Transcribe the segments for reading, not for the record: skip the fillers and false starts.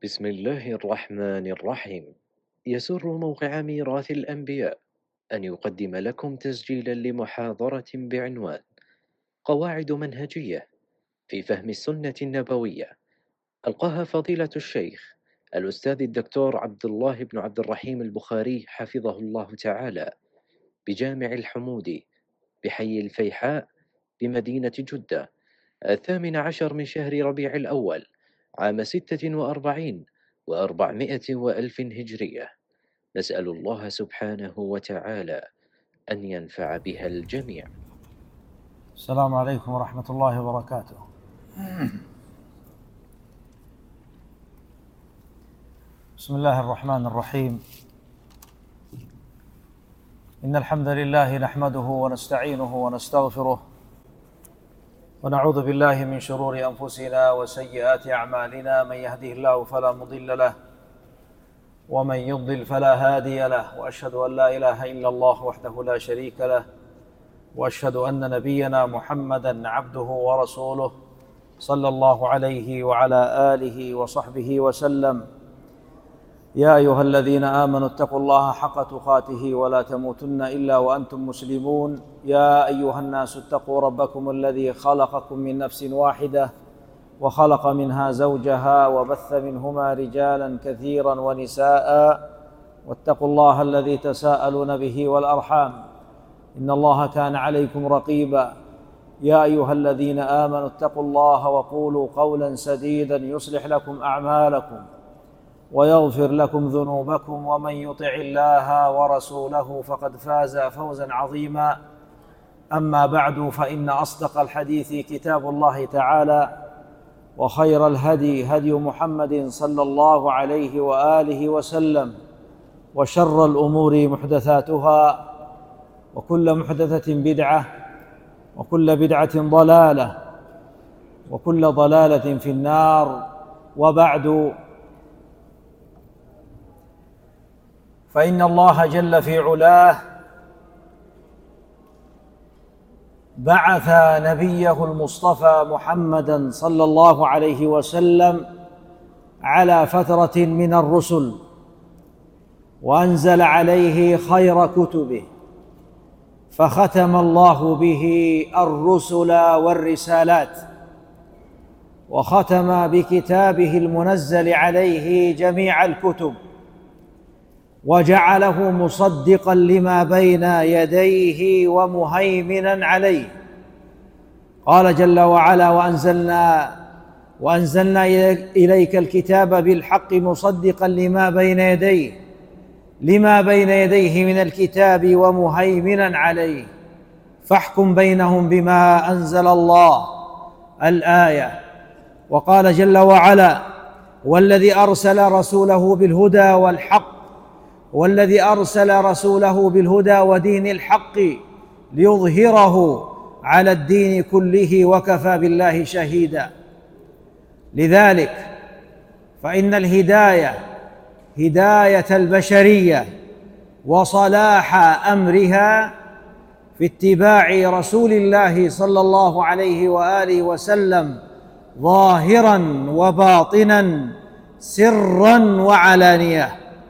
بسم الله الرحمن الرحيم. يسر موقع ميراث الأنبياء أن يقدم لكم تسجيلا لمحاضرة بعنوان قواعد منهجية في فهم السنة النبوية، ألقاها فضيلة الشيخ الأستاذ الدكتور عبد الله بن عبد الرحيم البخاري حفظه الله تعالى بجامع الحمودي بحي الفيحاء بمدينة جدة، 18 من شهر ربيع الأول عام 46 و400 وألف هجرية. نسأل الله سبحانه وتعالى أن ينفع بها الجميع. السلام عليكم ورحمة الله وبركاته. بسم الله الرحمن الرحيم. إن الحمد لله نحمده ونستعينه ونستغفره ونعوذ بالله من شرور أنفسنا وسيئات أعمالنا، من يهده الله فلا مضل له ومن يضلل فلا هادي له، وأشهد أن لا إله إلا الله وحده لا شريك له، وأشهد أن نبينا محمدًا عبده ورسوله صلى الله عليه وعلى آله وصحبه وسلم. يا أيها الذين آمنوا اتقوا الله حق تقاته ولا تموتن إلا وأنتم مسلمون. يا أيها الناس اتقوا ربكم الذي خلقكم من نفس واحدة وخلق منها زوجها وبث منهما رجالا كثيرا ونساء، واتقوا الله الذي تساءلون به والأرحام إن الله كان عليكم رقيبا. يا أيها الذين آمنوا اتقوا الله وقولوا قولا سديدا يصلح لكم أعمالكم ويغفر لكم ذنوبكم، ومن يطع الله ورسوله فقد فاز فوزا عظيما. أما بعد، فإن أصدق الحديث كتاب الله تعالى، وخير الهدي هدي محمد صلى الله عليه وآله وسلم، وشر الأمور محدثاتها، وكل محدثة بدعة، وكل بدعة ضلالة، وكل ضلالة في النار. وبعد، فإن الله جل في علاه بعث نبيه المصطفى محمدًا صلى الله عليه وسلم على فترة من الرسل، وأنزل عليه خير كتبه، فختم الله به الرسل والرسالات، وختم بكتابه المنزل عليه جميع الكتب، وجعله مصدقا لما بين يديه ومهيمنا عليه. قال جل وعلا: وأنزلنا إليك الكتاب بالحق مصدقا لما بين يديه من الكتاب ومهيمنا عليه، فاحكم بينهم بما أنزل الله. الآية. وقال جل وعلا: والذي أرسل رسوله بالهدى ودين الحق ليظهره على الدين كله وكفى بالله شهيدا. لذلك فإن الهداية هداية البشرية وصلاح أمرها في اتباع رسول الله صلى الله عليه وآله وسلم، ظاهرا وباطنا، سرا وعلانية،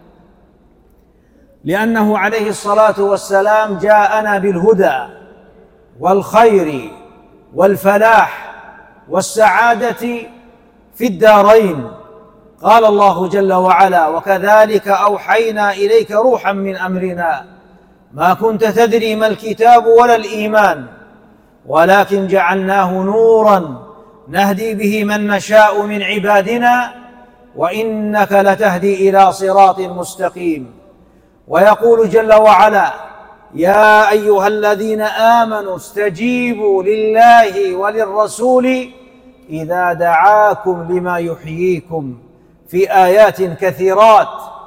لأنه عليه الصلاة والسلام جاءنا بالهدى والخير والفلاح والسعادة في الدارين. قال الله جل وعلا: وكذلك أوحينا إليك روحا من أمرنا ما كنت تدري ما الكتاب ولا الإيمان ولكن جعلناه نورا نهدي به من نشاء من عبادنا وإنك لتهدي إلى صراط مستقيم. ويقول جل وعلا: يا أيها الذين آمنوا استجيبوا لله وللرسول إذا دعاكم لما يحييكم، في آيات كثيرات.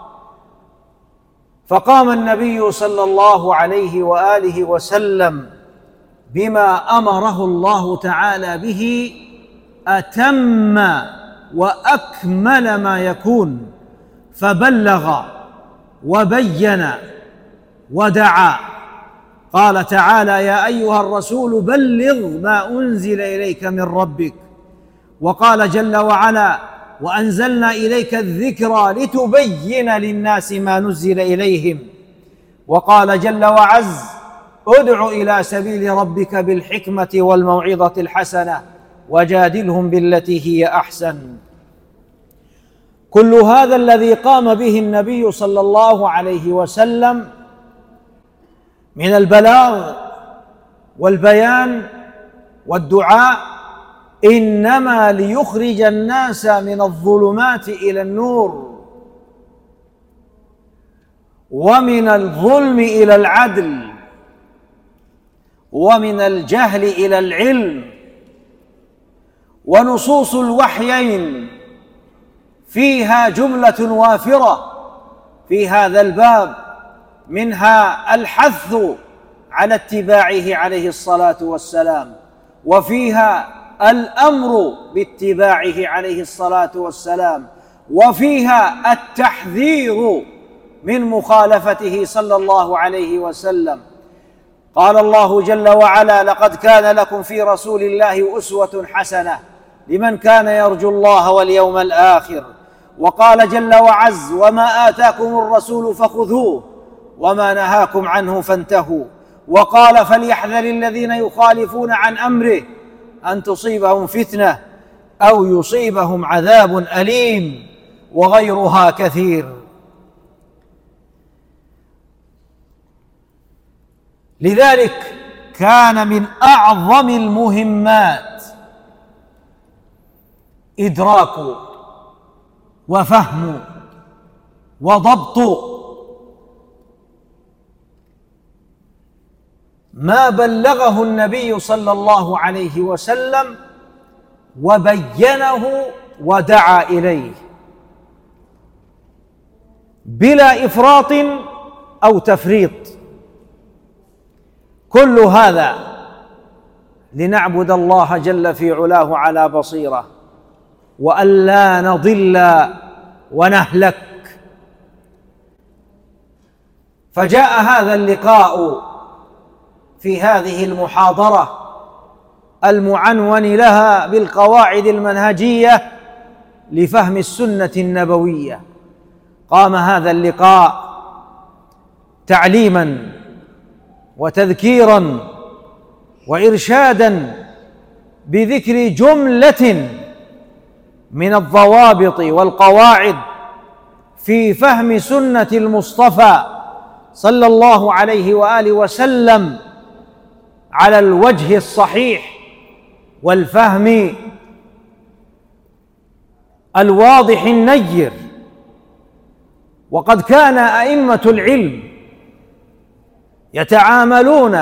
فقام النبي صلى الله عليه وآله وسلم بما أمره الله تعالى به أتم وأكمل ما يكون، فبلغ وبين ودعا. قال تعالى: يا أيها الرسول بلغ ما أنزل إليك من ربك. وقال جل وعلا: وأنزلنا إليك الذكرى لتبين للناس ما نزل إليهم. وقال جل وعز: ادع إلى سبيل ربك بالحكمة والموعظة الحسنة وجادلهم بالتي هي أحسن. كل هذا الذي قام به النبي صلى الله عليه وسلم من البلاغ والبيان والدعاء إنما ليخرج الناس من الظلمات إلى النور، ومن الظلم إلى العدل، ومن الجهل إلى العلم. ونصوص الوحيين فيها جملة وافرة في هذا الباب، منها الحث على اتباعه عليه الصلاة والسلام، وفيها الأمر باتباعه عليه الصلاة والسلام، وفيها التحذير من مخالفته صلى الله عليه وسلم. قال الله جل وعلا: لقد كان لكم في رسول الله أسوة حسنة لمن كان يرجو الله واليوم الآخر. وقال جل وعز: وما آتاكم الرسول فخذوه وما نهاكم عنه فانتهوا. وقال: فليحذر الذين يخالفون عن أمره أن تصيبهم فتنة أو يصيبهم عذاب أليم، وغيرها كثير. لذلك كان من أعظم المهمات إدراك وفهم وضبط ما بلغه النبي صلى الله عليه وسلم وبينه ودعا إليه بلا إفراط أو تفريط. كل هذا لنعبد الله جل في علاه على بصيرة، وأن لا نضل ونهلك. فجاء هذا اللقاء في هذه المحاضرة المعنون لها بالقواعد المنهجية لفهم السنة النبوية. قام هذا اللقاء تعليماً وتذكيراً وإرشاداً بذكر جملة من الضوابط والقواعد في فهم سنة المصطفى صلى الله عليه وآله وسلم على الوجه الصحيح والفهم الواضح النير. وقد كان أئمة العلم يتعاملون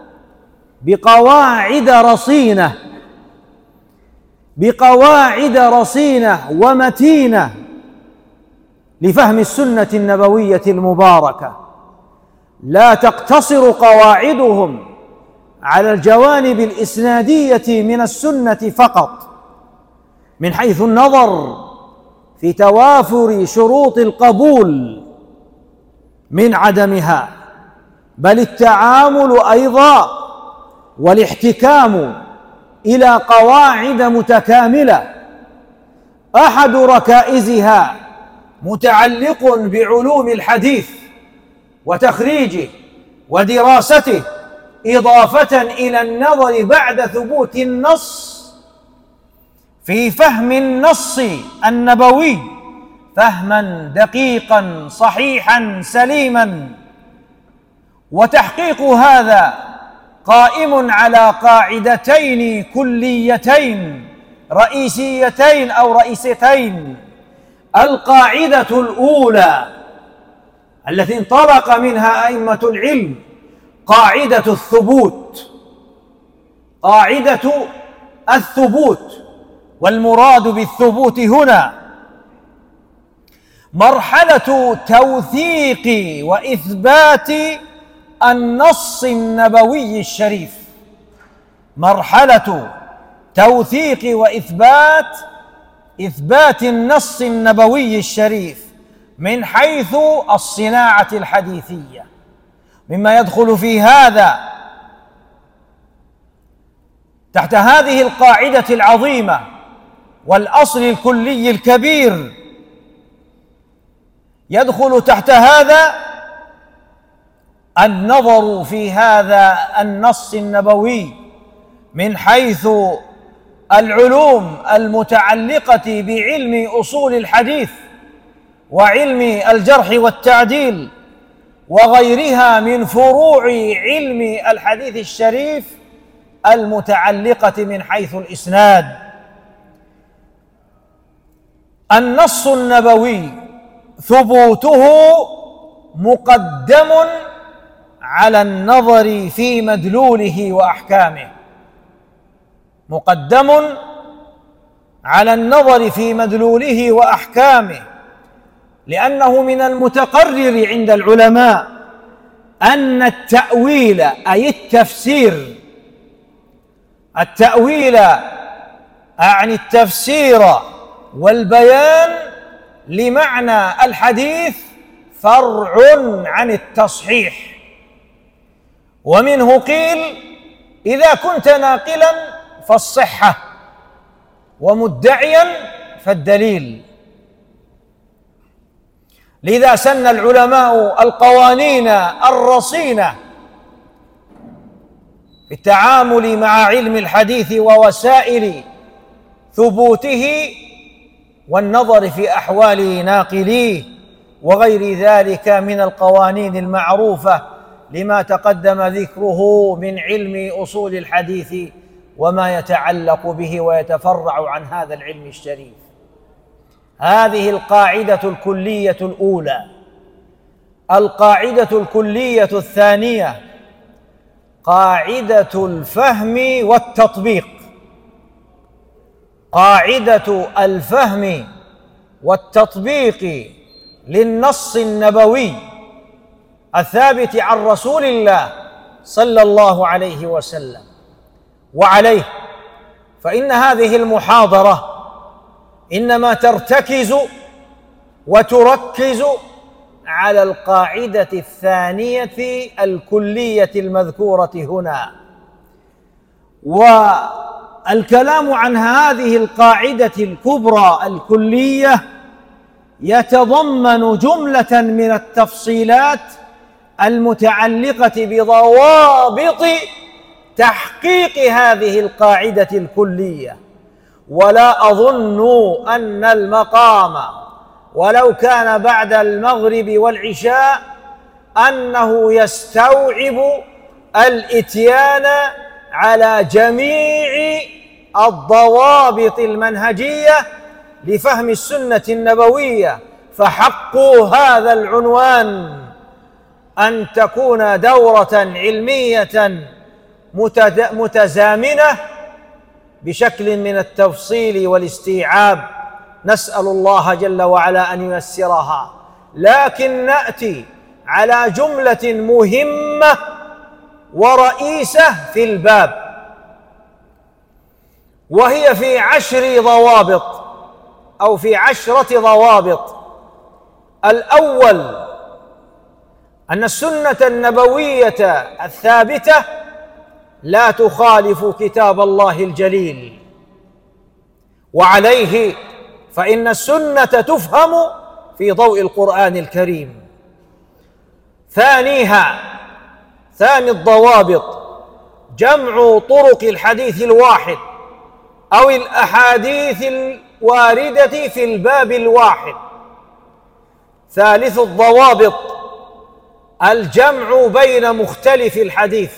بقواعد رصينة ومتينة لفهم السنة النبوية المباركة، لا تقتصر قواعدهم على الجوانب الإسنادية من السنة فقط من حيث النظر في توافر شروط القبول من عدمها، بل التعامل أيضا والاحتكام إلى قواعد متكاملة أحد ركائزها متعلق بعلوم الحديث وتخريجه ودراسته، إضافة إلى النظر بعد ثبوت النص في فهم النص النبوي فهما دقيقا صحيحا سليما. وتحقيق هذا قائم على قاعدتين كليتين رئيسيتين أو رئيستين. القاعدة الأولى التي انطلق منها أئمة العلم قاعدة الثبوت. والمراد بالثبوت هنا مرحلة توثيق وإثبات النص النبوي الشريف، مرحلة توثيق وإثبات النص النبوي الشريف من حيث الصناعة الحديثية. مما يدخل في هذا تحت هذه القاعدة العظيمة والأصل الكلي الكبير. يدخل تحت هذا النظر في هذا النص النبوي من حيث العلوم المتعلقة بعلم أصول الحديث وعلم الجرح والتعديل وغيرها من فروع علم الحديث الشريف المتعلقة من حيث الإسناد. النص النبوي ثبوته مقدم على النظر في مدلوله وأحكامه، مقدم على النظر في مدلوله وأحكامه، لأنه من المتقرر عند العلماء أن التأويل أي التأويل أعني التفسير والبيان لمعنى الحديث فرع عن التصحيح. ومنه قيل: إذا كنت ناقلا فالصحة، ومدعيا فالدليل. لذا سن العلماء القوانين الرصينة في التعامل مع علم الحديث ووسائل ثبوته والنظر في أحوال ناقليه وغير ذلك من القوانين المعروفة لما تقدم ذكره من علم أصول الحديث وما يتعلق به ويتفرع عن هذا العلم الشريف. هذه القاعدة الكلية الأولى. القاعدة الكلية الثانية قاعدة الفهم والتطبيق. قاعدة الفهم والتطبيق للنص النبوي الثابت عن رسول الله صلى الله عليه وسلم. وعليه فإن هذه المحاضرة إنما ترتكز وتركز على القاعدة الثانية الكلية المذكورة هنا، والكلام عن هذه القاعدة الكبرى الكلية يتضمن جملة من التفصيلات المتعلقة بضوابط تحقيق هذه القاعدة الكلية. ولا أظن أن المقام ولو كان بعد المغرب والعشاء أنه يستوعب الإتيان على جميع الضوابط المنهجية لفهم السنة النبوية. فحق هذا العنوان أن تكون دورة علمية متزامنة بشكل من التفصيل والاستيعاب، نسأل الله جل وعلا أن ييسرها. لكن نأتي على جملة مهمة ورئيسة في الباب، وهي في 10 ضوابط أو في 10 ضوابط. الأول أن السنة النبوية الثابتة لا تخالف كتاب الله الجليل، وعليه فإن السنة تفهم في ضوء القرآن الكريم. ثاني الضوابط جمع طرق الحديث الواحد أو الأحاديث الواردة في الباب الواحد. ثالث الضوابط الجمع بين مختلف الحديث.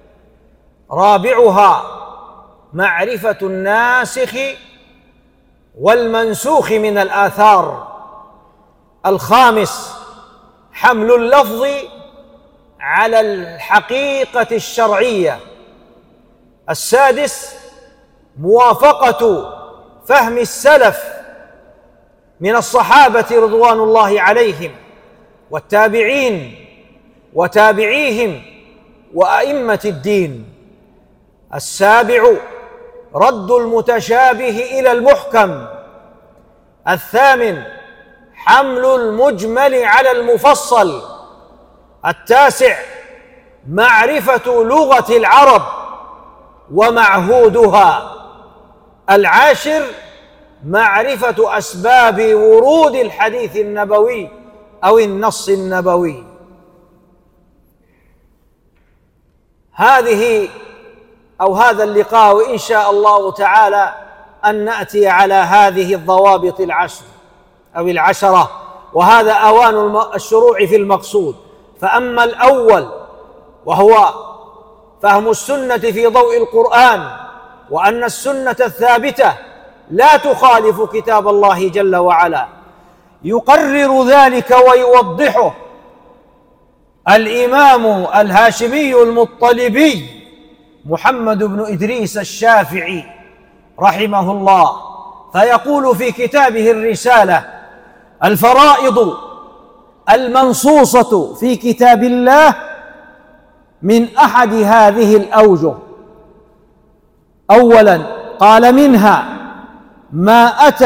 رابعها معرفة الناسخ والمنسوخ من الآثار. الخامس حمل اللفظ على الحقيقة الشرعية. السادس موافقة فهم السلف من الصحابة رضوان الله عليهم والتابعين وتابعيهم وأئمة الدين. السابع رد المتشابه إلى المحكم. الثامن حمل المجمل على المفصل. التاسع معرفة لغة العرب ومعهودها. العاشر معرفة أسباب ورود الحديث النبوي أو النص النبوي. هذا اللقاء وإن شاء الله تعالى أن نأتي على هذه الضوابط العشرة، وهذا أوان الشروع في المقصود. فأما الأول وهو فهم السنة في ضوء القرآن، وأن السنة الثابتة لا تخالف كتاب الله جل وعلا، يقرر ذلك ويوضحه الإمام الهاشمي المطلبي محمد بن إدريس الشافعي رحمه الله، فيقول في كتابه الرسالة: الفرائض المنصوصة في كتاب الله من أحد هذه الأوجه. أولاً قال: منها ما أتى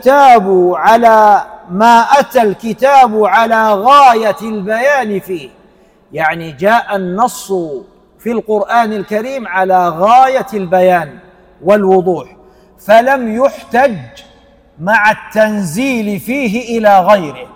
الكتاب على غاية البيان فيه، يعني جاء النص في القرآن الكريم على غاية البيان والوضوح، فلم يحتج مع التنزيل فيه إلى غيره.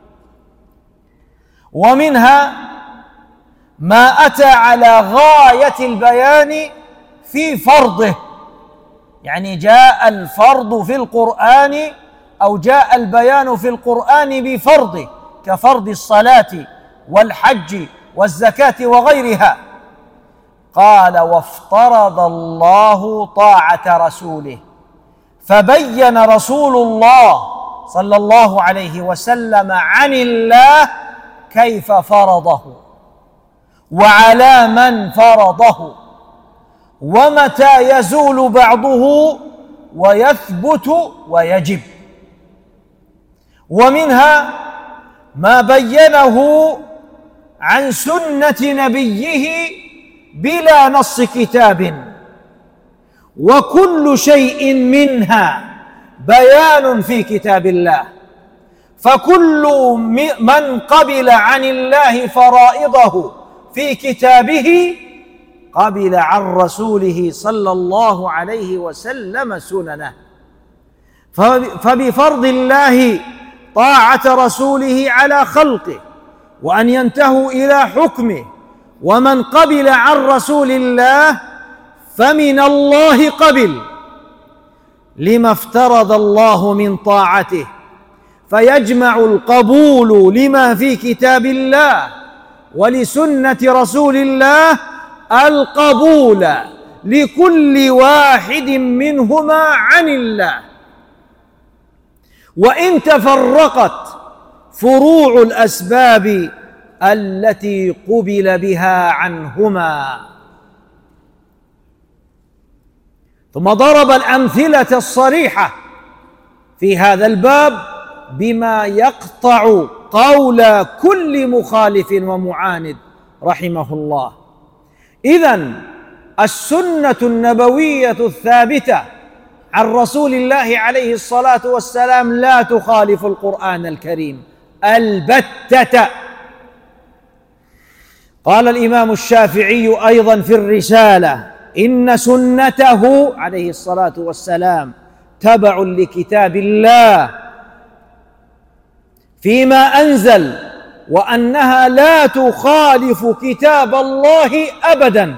ومنها ما أتى على غاية البيان في فرضه، يعني جاء الفرض في القرآن أو جاء البيان في القرآن بفرضه، كفرض الصلاة والحج والزكاة وغيرها. قال: وافترض الله طاعة رسوله، فبين رسول الله صلى الله عليه وسلم عن الله كيف فرضه، وعلى من فرضه، ومتى يزول بعضه ويثبت ويجب. ومنها ما بينه عن سنة نبيه بلا نص كتاب، وكل شيء منها بيان في كتاب الله، فكل من قبل عن الله فرائضه في كتابه قبل عن رسوله صلى الله عليه وسلم سننه. فبفرض الله طاعة رسوله على خلقه، وأن ينتهوا إلى حكمه. ومن قبل عن رسول الله فمن الله قبل لما افترض الله من طاعته، فيجمع القبول لما في كتاب الله ولسنة رسول الله القبول لكل واحد منهما عن الله. وإن تفرقت فروع الأسباب التي قبل بها عنهما. ثم ضرب الأمثلة الصريحة في هذا الباب بما يقطع قول كل مخالف ومعاند رحمه الله. إذن السنة النبوية الثابتة عن رسول الله عليه الصلاة والسلام لا تخالف القرآن الكريم البتة. قال الإمام الشافعي أيضا في الرسالة: إن سنته عليه الصلاة والسلام تبع لكتاب الله فيما أنزل، وأنها لا تخالف كتاب الله أبدا.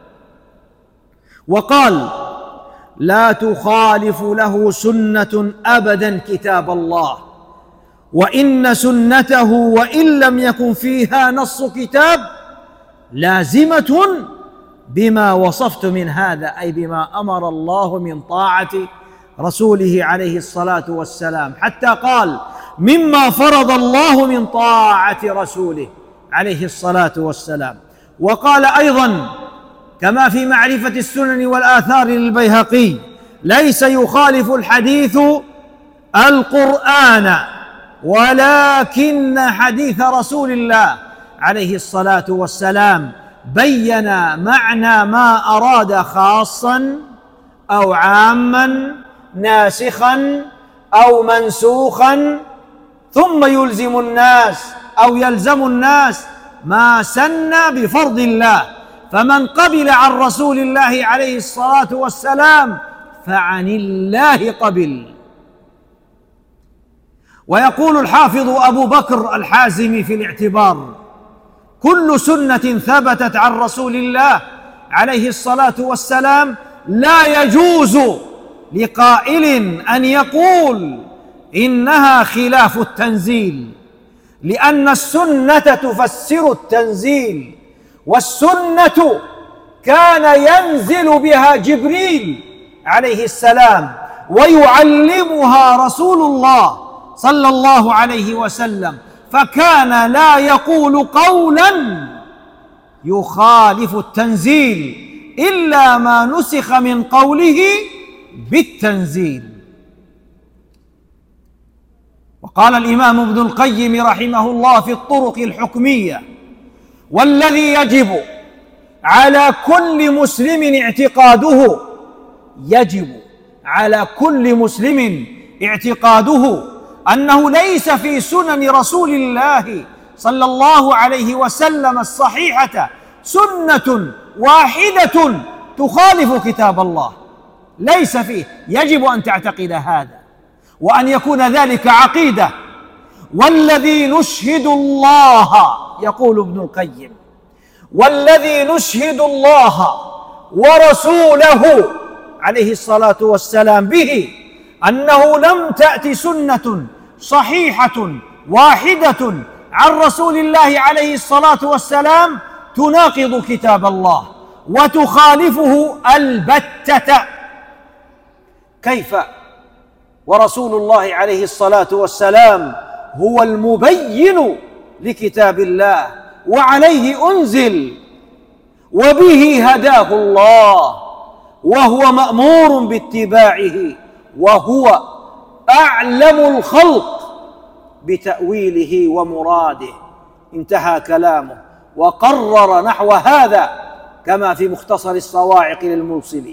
وقال: لا تخالف له سنة أبدا كتاب الله، وإن سنته وإن لم يكن فيها نص كتاب لازمة بما وصفت من هذا، أي بما أمر الله من طاعة رسوله عليه الصلاة والسلام، حتى قال: مما فرض الله من طاعة رسوله عليه الصلاة والسلام. وقال أيضا كما في معرفة السنن والآثار للبيهقي: ليس يخالف الحديث القرآن، ولكن حديث رسول الله عليه الصلاة والسلام بين معنى ما أراد خاصا أو عاما، ناسخا أو منسوخا، ثم يلزم الناس ما سن بفرض الله. فمن قبل عن رسول الله عليه الصلاة والسلام فعن الله قبل، ويقول الحافظ أبو بكر الحازمي في الاعتبار: كل سنة ثبتت عن رسول الله عليه الصلاة والسلام لا يجوز لقائل أن يقول إنها خلاف التنزيل، لأن السنة تفسر التنزيل، والسنة كان ينزل بها جبريل عليه السلام ويعلمها رسول الله صلى الله عليه وسلم، فكان لا يقول قولا يخالف التنزيل إلا ما نسخ من قوله بالتنزيل. وقال الإمام ابن القيم رحمه الله في الطرق الحكمية: والذي يجب على كل مسلم اعتقاده، يجب على كل مسلم اعتقاده أنه ليس في سنن رسول الله صلى الله عليه وسلم الصحيحة سنة واحدة تخالف كتاب الله، ليس فيه. يجب أن تعتقد هذا وأن يكون ذلك عقيدة. والذي نشهد الله، يقول ابن القيم، والذي نشهد الله ورسوله عليه الصلاة والسلام به أنه لم تأت سنة صحيحة واحدة عن رسول الله عليه الصلاة والسلام تناقض كتاب الله وتخالفه البتة. كيف ورسول الله عليه الصلاة والسلام هو المبين لكتاب الله وعليه أنزل وبه هداه الله وهو مأمور باتباعه وهو أعلم الخلق بتأويله ومراده. انتهى كلامه وقرر نحو هذا كما في مختصر الصواعق للموصلي.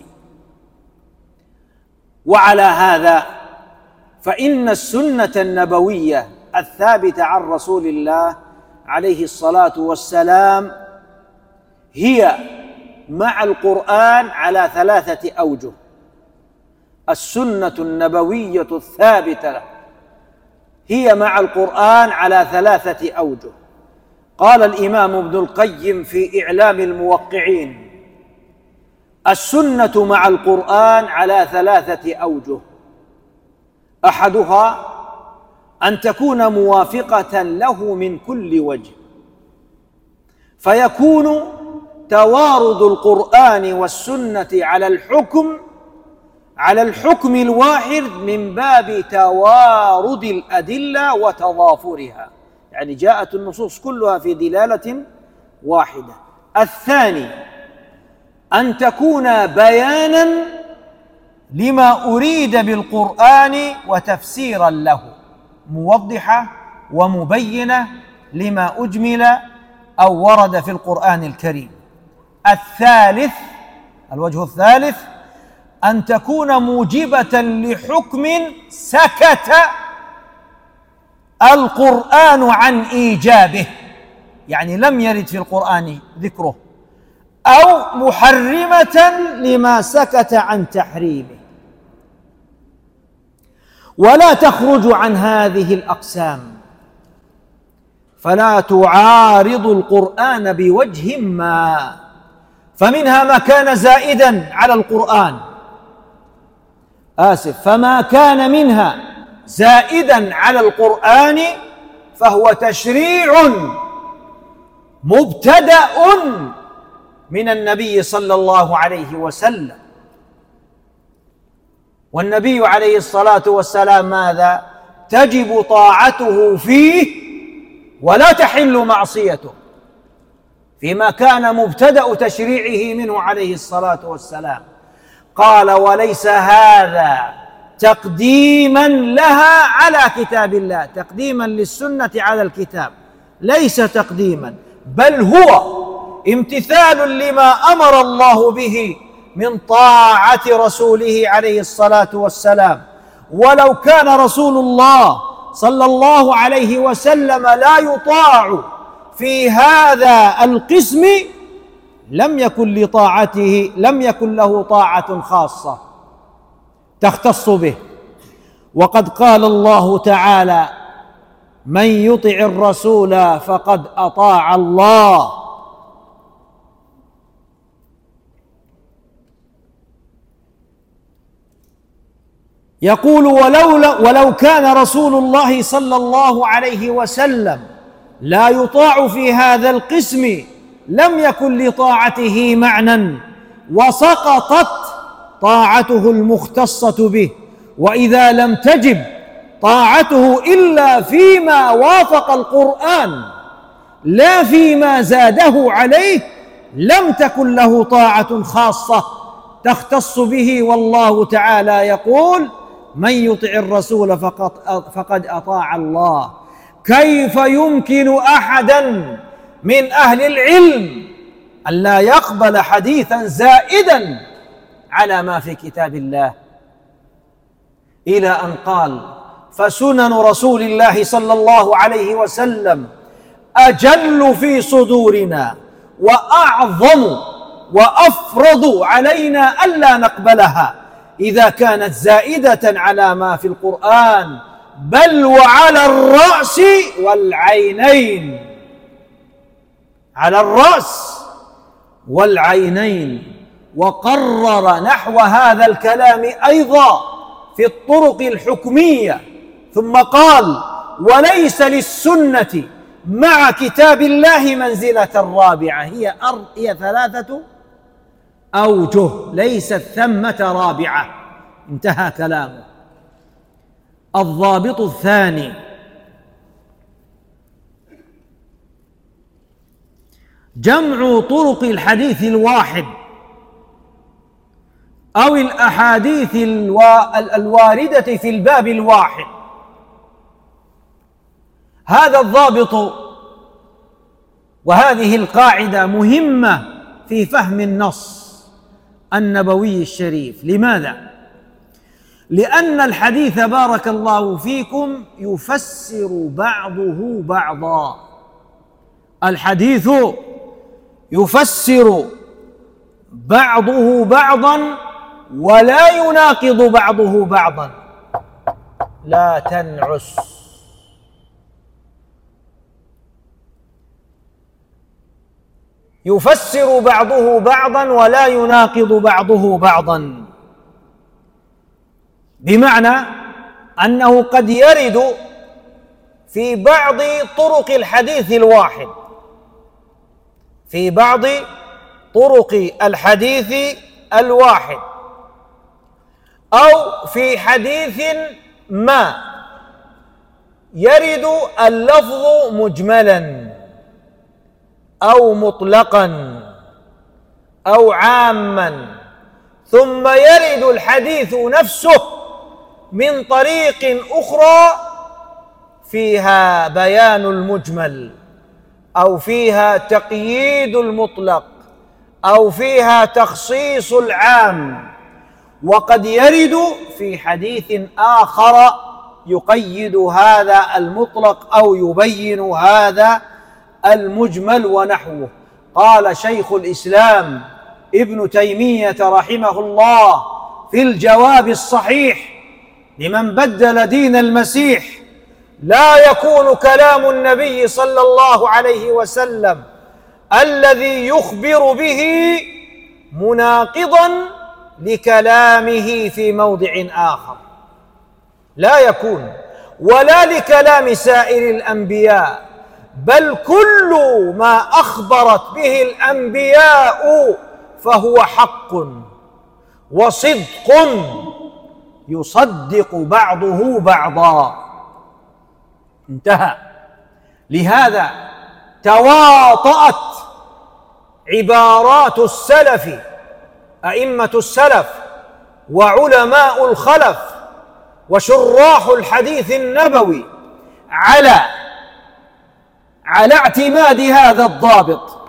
وعلى هذا فإن السنة النبوية الثابتة عن رسول الله عليه الصلاة والسلام هي مع القرآن على 3 أوجه. السنة النبوية الثابتة هي مع القرآن على 3 أوجه. قال الإمام ابن القيم في إعلام الموقعين: السنة مع القرآن على 3 أوجه. أحدها أن تكون موافقة له من كل وجه، فيكون توارد القرآن والسنة على الحكم الواحد من باب توارد الأدلة وتضافرها، يعني جاءت النصوص كلها في دلالة واحدة. الثاني أن تكون بيانا لما أريد بالقرآن وتفسيرا له، موضحة ومبينة لما أجمل أو ورد في القرآن الكريم. الثالث، الوجه الثالث، أن تكون موجبة لحكم سكت القرآن عن إيجابه، يعني لم يرد في القرآن ذكره، أو محرمة لما سكت عن تحريمه. ولا تخرج عن هذه الأقسام، فلا تعارض القرآن بوجه ما، فمنها ما كان زائدا على القرآن، فما كان منها زائدا على القرآن فهو تشريع مبتدأ من النبي صلى الله عليه وسلم. والنبي عليه الصلاة والسلام ماذا؟ تجب طاعته فيه ولا تحل معصيته، فيما كان مبتدأ تشريعه منه عليه الصلاة والسلام. قال: وليس هذا تقديما لها على كتاب الله، تقديما للسنة على الكتاب، ليس تقديما، بل هو امتثال لما أمر الله به من طاعة رسوله عليه الصلاة والسلام. ولو كان رسول الله صلى الله عليه وسلم لا يطاع في هذا القسم لم يكن له طاعة خاصة تختص به. وقد قال الله تعالى من يطع الرسول فقد أطاع الله. يقول ولو كان رسول الله صلى الله عليه وسلم لا يطاع في هذا القسم لم يكن لطاعته معنى وسقطت طاعته المختصة به، وإذا لم تجب طاعته إلا فيما وافق القرآن لا فيما زاده عليه لم تكن له طاعة خاصة تختص به. والله تعالى يقول: من يطع الرسول فقد أطاع الله. كيف يمكن أحدا من أهل العلم أن لا يقبل حديثا زائدا على ما في كتاب الله؟ إلى أن قال: فسنن رسول الله صلى الله عليه وسلم أجل في صدورنا وأعظم وأفرض علينا ألا نقبلها إذا كانت زائدة على ما في القرآن، بل وعلى الرأس والعينين، على الرأس والعينين. وقرر نحو هذا الكلام أيضا في الطرق الحكمية، ثم قال: وليس للسنة مع كتاب الله منزلة رابعة. هي 3 أوجه، ليست ثمة رابعة. انتهى كلامه. الضابط الثاني: جمع طرق الحديث الواحد أو الأحاديث الواردة في الباب الواحد. هذا الضابط وهذه القاعدة مهمة في فهم النص النبوي الشريف. لماذا؟ لأن الحديث بارك الله فيكم يفسر بعضه بعضا. الحديث يفسر بعضه بعضا ولا يناقض بعضه بعضا. لا تنعس. يفسر بعضه بعضا ولا يناقض بعضه بعضا، بمعنى أنه قد يرد في بعض طرق الحديث الواحد، في بعض طرق الحديث الواحد، أو في حديث ما يرد اللفظ مجملا أو مطلقا أو عاما، ثم يرد الحديث نفسه من طريق أخرى فيها بيان المجمل أو فيها تقييد المطلق أو فيها تخصيص العام. وقد يرد في حديث آخر يقيد هذا المطلق أو يبين هذا المجمل ونحوه. قال شيخ الإسلام ابن تيمية رحمه الله في الجواب الصحيح لمن بدل دين المسيح: لا يكون كلام النبي صلى الله عليه وسلم الذي يخبر به مناقضا لكلامه في موضع آخر، لا يكون، ولا لكلام سائر الأنبياء، بل كل ما أخبرت به الأنبياء فهو حق وصدق يصدق بعضه بعضا. انتهى. لهذا تواطأت عبارات السلف، أئمة السلف وعلماء الخلف وشراح الحديث النبوي على اعتماد هذا الضابط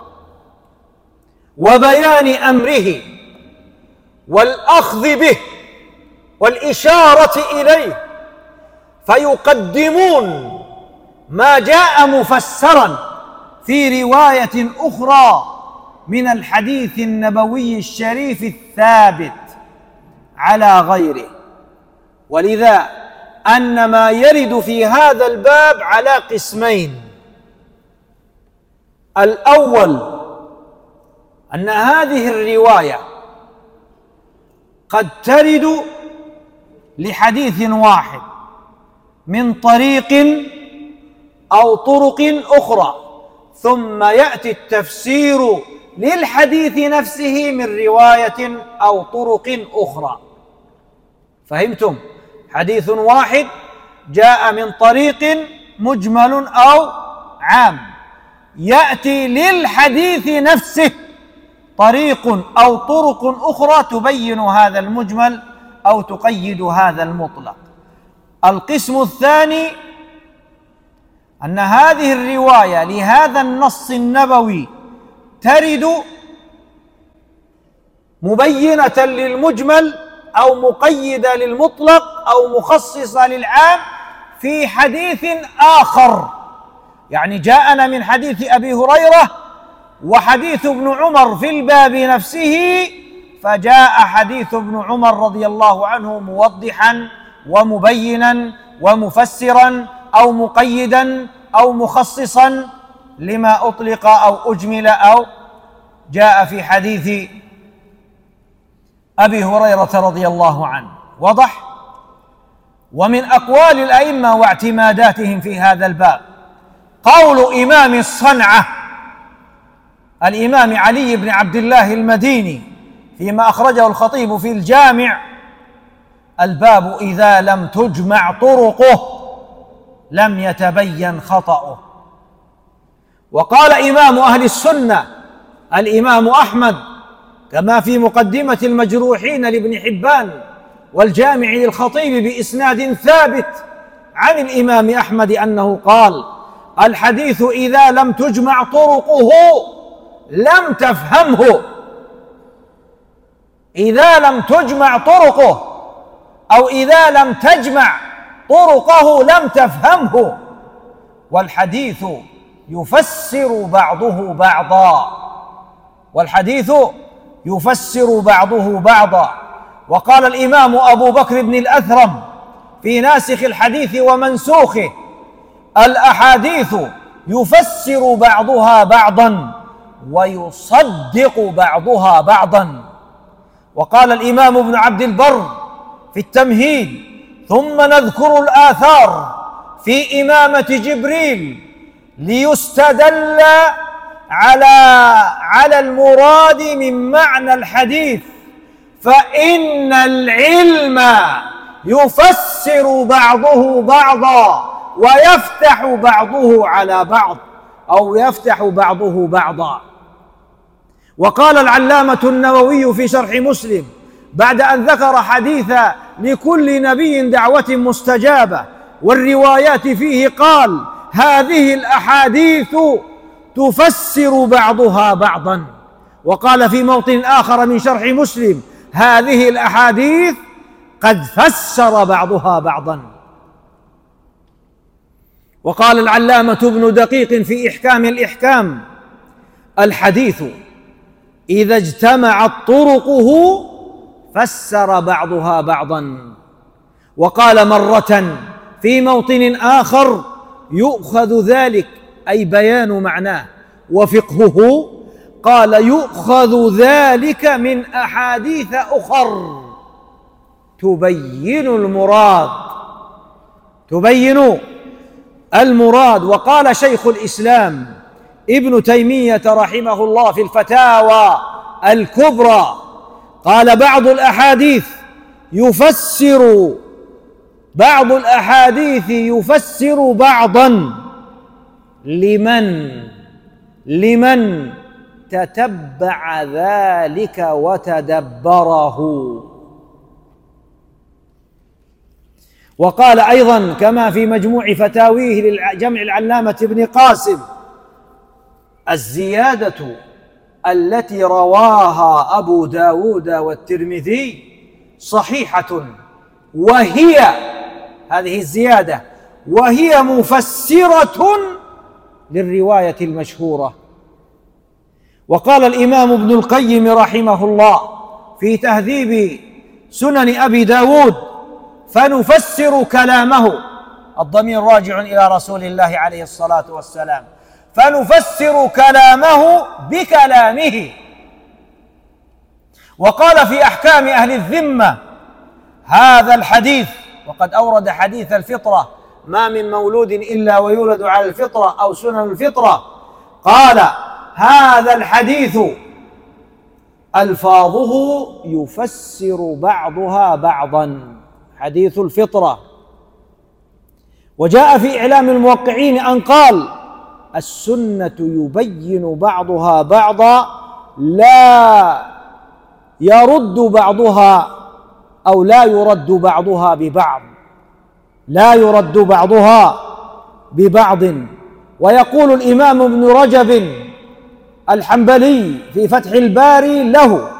وبيان أمره والأخذ به والإشارة إليه، فيقدمون ما جاء مفسرا في رواية أخرى من الحديث النبوي الشريف الثابت على غيره. ولذا أن ما يرد في هذا الباب على قسمين. الأول أن هذه الرواية قد ترد لحديث واحد من طريق أو طرق أخرى، ثم يأتي التفسير للحديث نفسه من رواية أو طرق أخرى. فهمتم؟ حديث واحد جاء من طريق مجمل أو عام، يأتي للحديث نفسه طريق أو طرق أخرى تبين هذا المجمل أو تقيد هذا المطلق. القسم الثاني أن هذه الرواية لهذا النص النبوي ترد مبينة للمجمل أو مقيدة للمطلق أو مخصصة للعام في حديث آخر. يعني جاءنا من حديث أبي هريرة وحديث ابن عمر في الباب نفسه، فجاء حديث ابن عمر رضي الله عنه موضحا ومبينا ومفسرا أو مقيدا أو مخصصا لما أطلق أو أجمل أو جاء في حديث أبي هريرة رضي الله عنه. وضح؟ ومن أقوال الأئمة واعتماداتهم في هذا الباب قول إمام الصنعة الإمام علي بن عبد الله المديني فيما أخرجه الخطيب في الجامع: الباب إذا لم تجمع طرقه لم يتبين خطأه. وقال إمام أهل السنة الإمام أحمد كما في مقدمة المجروحين لابن حبان والجامع للخطيب بإسناد ثابت عن الإمام أحمد أنه قال: الحديث إذا لم تجمع طرقه لم تفهمه. إذا لم تجمع طرقه أو إذا لم تجمع طرقه لم تفهمه. والحديث يفسر بعضه بعضا، والحديث يفسر بعضه بعضا. وقال الإمام أبو بكر بن الأثرم في ناسخ الحديث ومنسوخه: الأحاديث يفسر بعضها بعضا ويصدق بعضها بعضا. وقال الإمام ابن عبد البر في التمهيد: ثم نذكر الآثار في إمامة جبريل ليستدل على المراد من معنى الحديث، فإن العلم يفسر بعضه بعضا ويفتح بعضه على بعض أو يفتح بعضه بعضا. وقال العلامة النووي في شرح مسلم بعد أن ذكر حديث لكل نبي دعوة مستجابة والروايات فيه قال: هذه الأحاديث تفسر بعضها بعضا. وقال في موطن آخر من شرح مسلم: هذه الأحاديث قد فسر بعضها بعضا. وقال العلامة ابن دقيق في إحكام الإحكام: الحديث إذا اجتمعت طرقه فسر بعضها بعضا. وقال مرة في موطن آخر: يؤخذ ذلك أي بيان معناه وفقهه، قال: يؤخذ ذلك من أحاديث أخر تبين المراد. وقال شيخ الإسلام ابن تيمية رحمه الله في الفتاوى الكبرى قال: بعض الأحاديث يفسر بعضا لمن تتبع ذلك وتدبره. وقال أيضا كما في مجموع فتاويه للجمع العلامة ابن قاسم: الزيادة التي رواها أبو داود والترمذي صحيحة، وهي هذه الزيادة وهي مفسرة للرواية المشهورة. وقال الإمام ابن القيم رحمه الله في تهذيب سنن أبي داود فنفسر كلامه، الضمير راجع إلى رسول الله عليه الصلاة والسلام، فنفسر كلامه بكلامه. وقال في أحكام أهل الذمة هذا الحديث، وقد أورد حديث الفطرة، ما من مولود إلا ويولد على الفطرة أو سنن الفطرة، قال هذا الحديث ألفاظه يفسر بعضها بعضا، حديث الفطرة. وجاء في إعلام الموقعين أن قال السنة يبين بعضها بعضا لا يرد بعضها أو لا يرد بعضها ببعض، لا يرد بعضها ببعض. ويقول الإمام ابن رجب الحنبلي في فتح الباري له: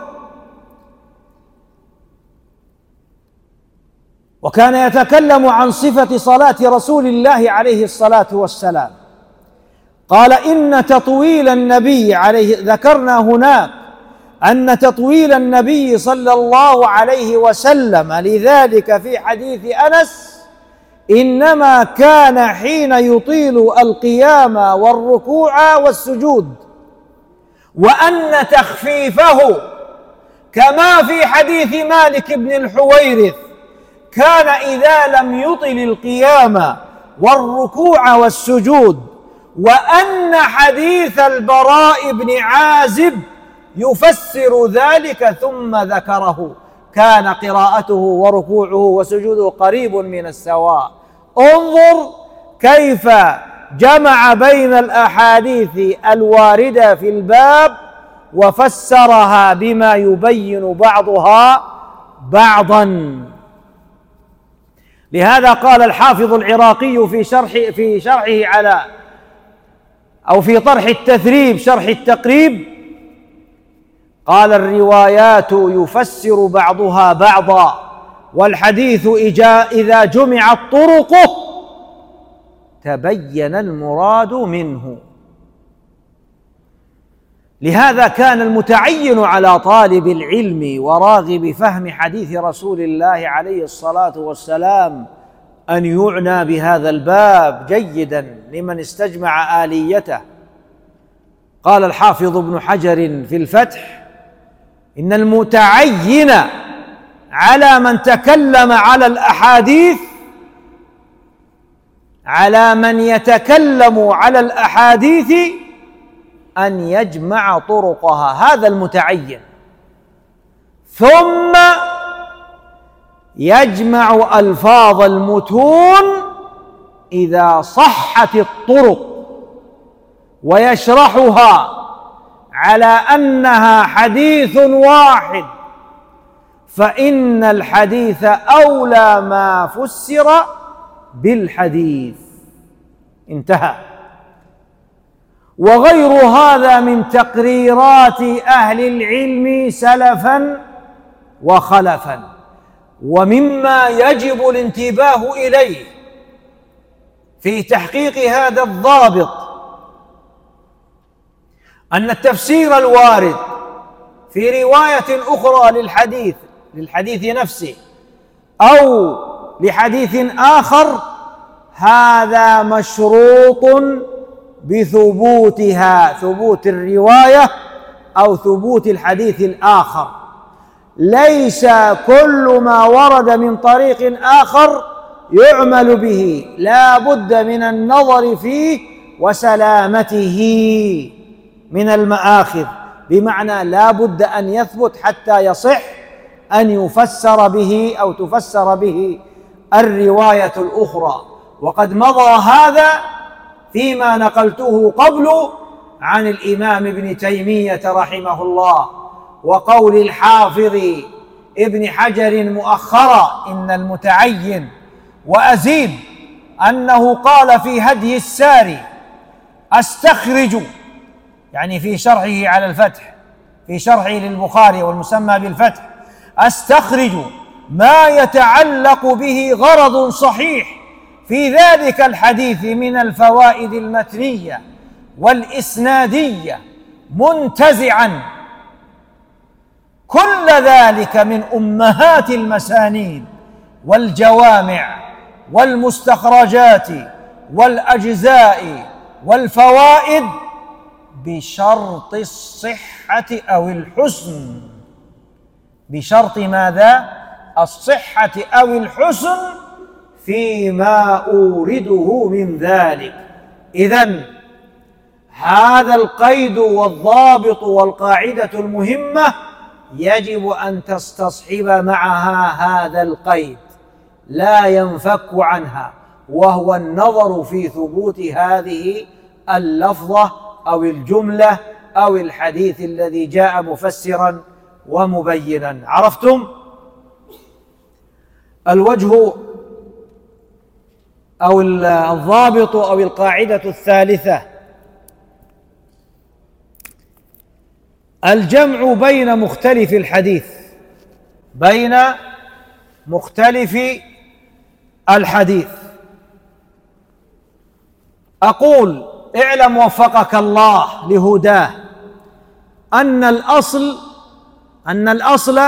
وكان يتكلم عن صفة صلاة رسول الله عليه الصلاة والسلام، قال إن تطويل النبي عليه، ذكرنا هناك أن تطويل النبي صلى الله عليه وسلم لذلك في حديث أنس إنما كان حين يطيل القيام والركوع والسجود، وأن تخفيفه كما في حديث مالك بن الحويرث كان إذا لم يطل القيام والركوع والسجود، وأن حديث البراء بن عازب يفسر ذلك ثم ذكره، كان قراءته وركوعه وسجوده قريب من السواء. انظر كيف جمع بين الأحاديث الواردة في الباب وفسرها بما يبين بعضها بعضا. لهذا قال الحافظ العراقي في شرحه على أو في طرح التثريب شرح التقريب، قال الروايات يفسر بعضها بعضا، والحديث إذا جمعت طرقه تبين المراد منه. لهذا كان المتعين على طالب العلم وراغب فهم حديث رسول الله عليه الصلاة والسلام أن يعنى بهذا الباب جيدا لمن استجمع آليته. قال الحافظ ابن حجر في الفتح: إن المتعين على من تكلم على الأحاديث، على من يتكلم على الأحاديث أن يجمع طرقها، هذا المتعين، ثم يجمع ألفاظ المتون إذا صحت الطرق ويشرحها على أنها حديث واحد، فإن الحديث أولى ما فسر بالحديث. انتهى. وغير هذا من تقريرات أهل العلم سلفا وخلفا. ومما يجب الانتباه إليه في تحقيق هذا الضابط أن التفسير الوارد في رواية أخرى للحديث نفسه أو لحديث آخر هذا مشروط بثبوتها، ثبوت الرواية أو ثبوت الحديث الآخر. ليس كل ما ورد من طريق آخر يعمل به، لا بد من النظر فيه وسلامته من المآخذ، بمعنى لا بد أن يثبت حتى يصح أن يفسر به أو تفسر به الرواية الأخرى. وقد مضى هذا فيما نقلته قبل عن الإمام ابن تيمية رحمه الله، وقول الحافظ ابن حجر مؤخرا إن المتعين. وأزيد أنه قال في هدي الساري أستخرج، يعني في شرحه على الفتح، في شرحه للبخاري والمسمى بالفتح، أستخرج ما يتعلق به غرض صحيح في ذلك الحديث من الفوائد المتنية والإسنادية، منتزعا كل ذلك من أمهات المسانيد والجوامع والمستخرجات والأجزاء والفوائد بشرط الصحة أو الحسن. بشرط ماذا؟ الصحة أو الحسن فيما أورده من ذلك. إذن هذا القيد والضابط والقاعدة المهمة يجب أن تستصحب معها هذا القيد، لا ينفك عنها، وهو النظر في ثبوت هذه اللفظة أو الجملة أو الحديث الذي جاء مفسرا ومبينا. عرفتم؟ الوجه أو الضابط أو القاعدة الثالثة: الجمع بين مختلف الحديث. بين مختلف الحديث. أقول اعلم وفقك الله لهداه أن الأصل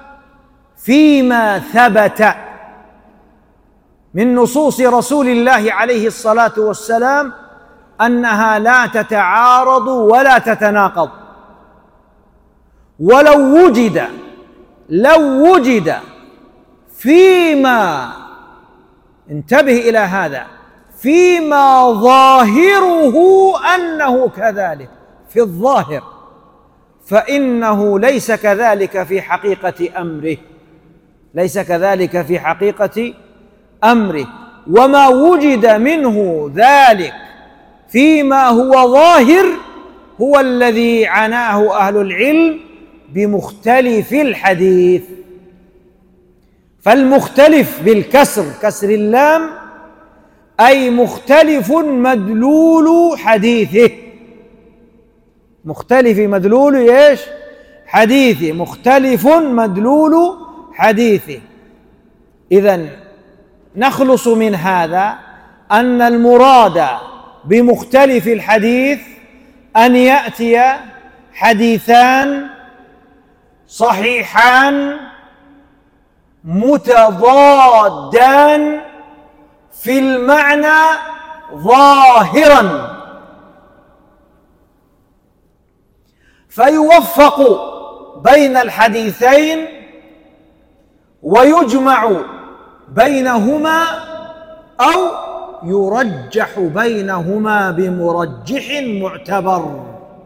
فيما ثبت من نصوص رسول الله عليه الصلاة والسلام أنها لا تتعارض ولا تتناقض. ولو وجد فيما، انتبه إلى هذا، فيما ظاهره أنه كذلك في الظاهر، فإنه ليس كذلك في حقيقة أمره. ليس كذلك في حقيقة أمره. وما وجد منه ذلك فيما هو ظاهر هو الذي عناه أهل العلم بمختلف الحديث. فالمختلف بالكسر، كسر اللام، أي مختلف مدلول حديثه. مختلف مدلول ايش؟ حديثه. مختلف مدلول حديثه. إذن نخلص من هذا أن المراد بمختلف الحديث أن يأتي حديثان صحيحان متضادان في المعنى ظاهرا، فيوفق بين الحديثين ويجمع بينهما أو يرجح بينهما بمرجح معتبر.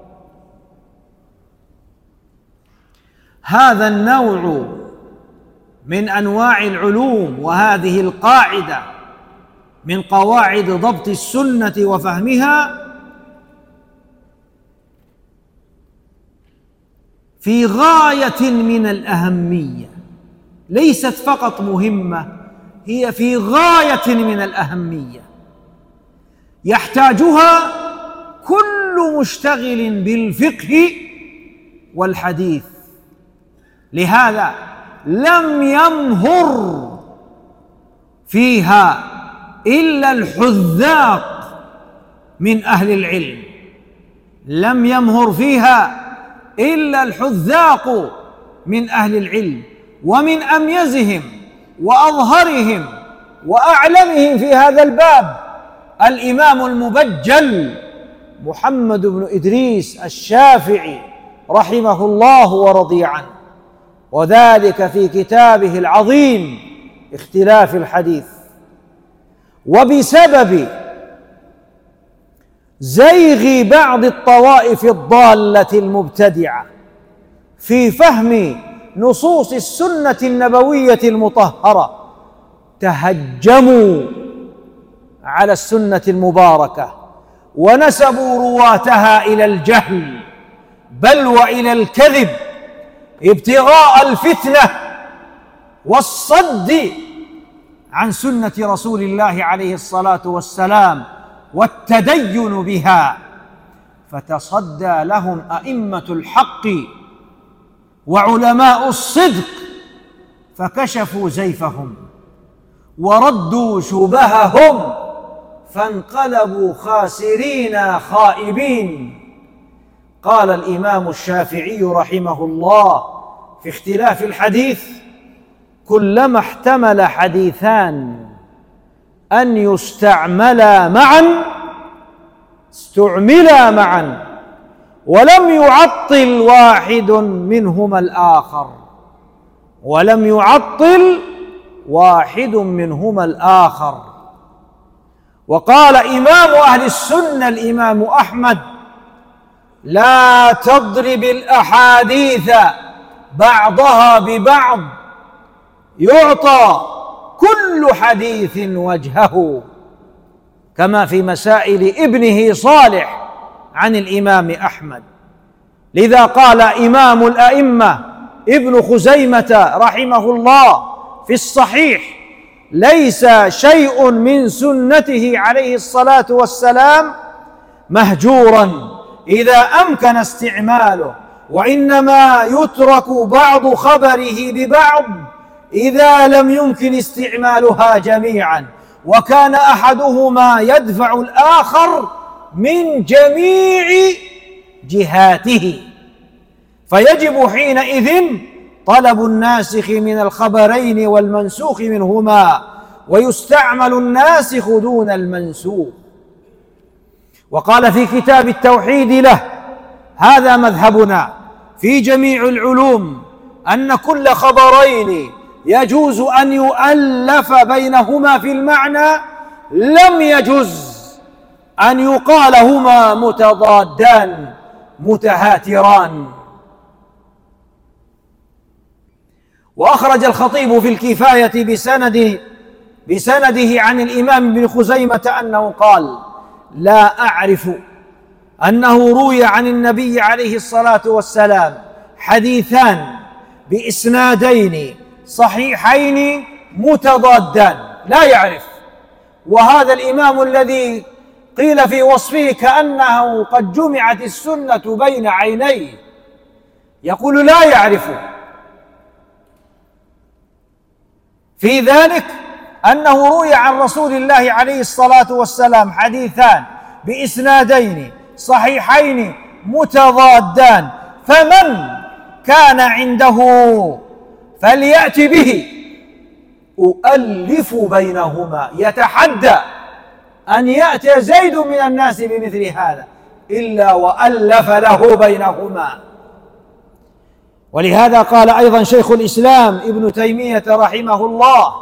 هذا النوع من أنواع العلوم، وهذه القاعدة من قواعد ضبط السنة وفهمها في غاية من الأهمية. ليست فقط مهمة، هي في غاية من الأهمية، يحتاجها كل مشتغل بالفقه والحديث. لهذا لم يمهر فيها إلا الحذاق من أهل العلم. لم يمهر فيها إلا الحذاق من أهل العلم، ومن أميزهم وأظهرهم وأعلمهم في هذا الباب الإمام المبجل محمد بن إدريس الشافعي رحمه الله ورضي عنه، وذلك في كتابه العظيم اختلاف الحديث. وبسبب زيغ بعض الطوائف الضالة المبتدعة في فهم نصوص السنة النبوية المطهرة تهجموا على السنة المباركة ونسبوا رواتها إلى الجهل بل وإلى الكذب ابتغاء الفتنة والصد عن سنة رسول الله عليه الصلاة والسلام والتدين بها. فتصدى لهم أئمة الحق وعلماء الصدق فكشفوا زيفهم وردوا شبههم فانقلبوا خاسرين خائبين. قال الإمام الشافعي رحمه الله في اختلاف الحديث: كلما احتمل حديثان أن يستعملا معا استعملا معا، ولم يعطل واحد منهما الآخر، ولم يعطل واحد منهما الآخر. وقال إمام أهل السنة الإمام أحمد: لا تضرب الأحاديث بعضها ببعض، يعطى كل حديث وجهه، كما في مسائل ابنه صالح عن الإمام أحمد. لذا قال إمام الأئمة ابن خزيمة رحمه الله في الصحيح: ليس شيء من سنته عليه الصلاة والسلام مهجورا إذا أمكن استعماله، وإنما يترك بعض خبره ببعض إذا لم يمكن استعمالها جميعا، وكان أحدهما يدفع الآخر من جميع جهاته، فيجب حينئذ طلب الناسخ من الخبرين والمنسوخ منهما، ويستعمل الناسخ دون المنسوخ. وقال في كتاب التوحيد له: هذا مذهبنا في جميع العلوم، أن كل خبرين يجوز أن يؤلف بينهما في المعنى لم يجز أن يقال هما متضادان متهاتران. وأخرج الخطيب في الكفاية بسنده عن الإمام ابن خزيمة أنه قال: لا أعرف أنه روي عن النبي عليه الصلاة والسلام حديثان بإسنادين صحيحين متضادان، لا يعرف. وهذا الإمام الذي قيل في وصفه كأنه قد جمعت السنة بين عينيه يقول لا يعرف. في ذلك أنه روي عن رسول الله عليه الصلاة والسلام حديثان بإسنادين صحيحين متضادان، فمن كان عنده فليأت به أؤلف بينهما. يتحدى أن يأتي زيد من الناس بمثل هذا إلا وألف له بينهما. ولهذا قال أيضا شيخ الإسلام ابن تيمية رحمه الله: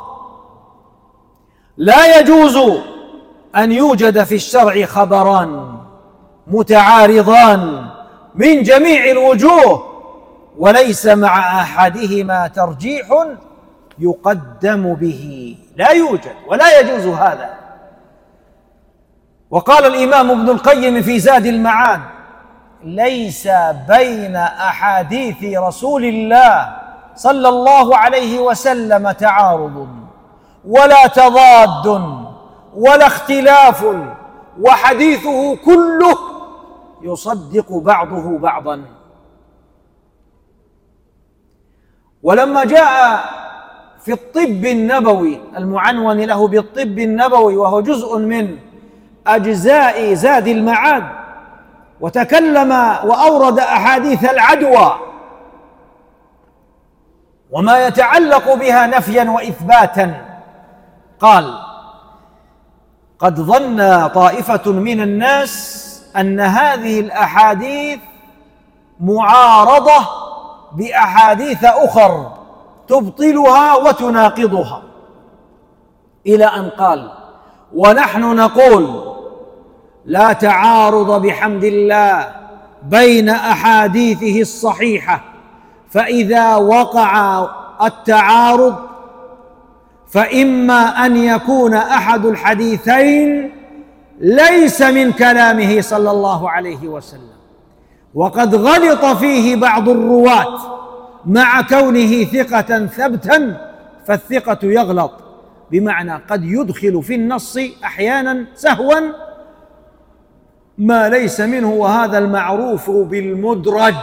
لا يجوز أن يوجد في الشرع خبران متعارضان من جميع الوجوه وليس مع أحدهما ترجيح يقدم به، لا يوجد ولا يجوز هذا. وقال الإمام ابن القيم في زاد المعاد: ليس بين أحاديث رسول الله صلى الله عليه وسلم تعارض ولا تضاد ولا اختلاف، وحديثه كله يصدق بعضه بعضا. ولما جاء في الطب النبوي المعنون له بالطب النبوي، وهو جزء من أجزاء زاد المعاد، وتكلم وأورد أحاديث العدوى وما يتعلق بها نفيا وإثباتا، قال: قد ظن طائفة من الناس أن هذه الأحاديث معارضة بأحاديث أخر تبطلها وتناقضها، إلى أن قال: ونحن نقول لا تعارض بحمد الله بين أحاديثه الصحيحة، فإذا وقع التعارض فإما أن يكون أحد الحديثين ليس من كلامه صلى الله عليه وسلم وقد غلط فيه بعض الرواة مع كونه ثقة ثبتا، فالثقة يغلط، بمعنى قد يدخل في النص أحيانا سهوا ما ليس منه، وهذا المعروف بالمدرج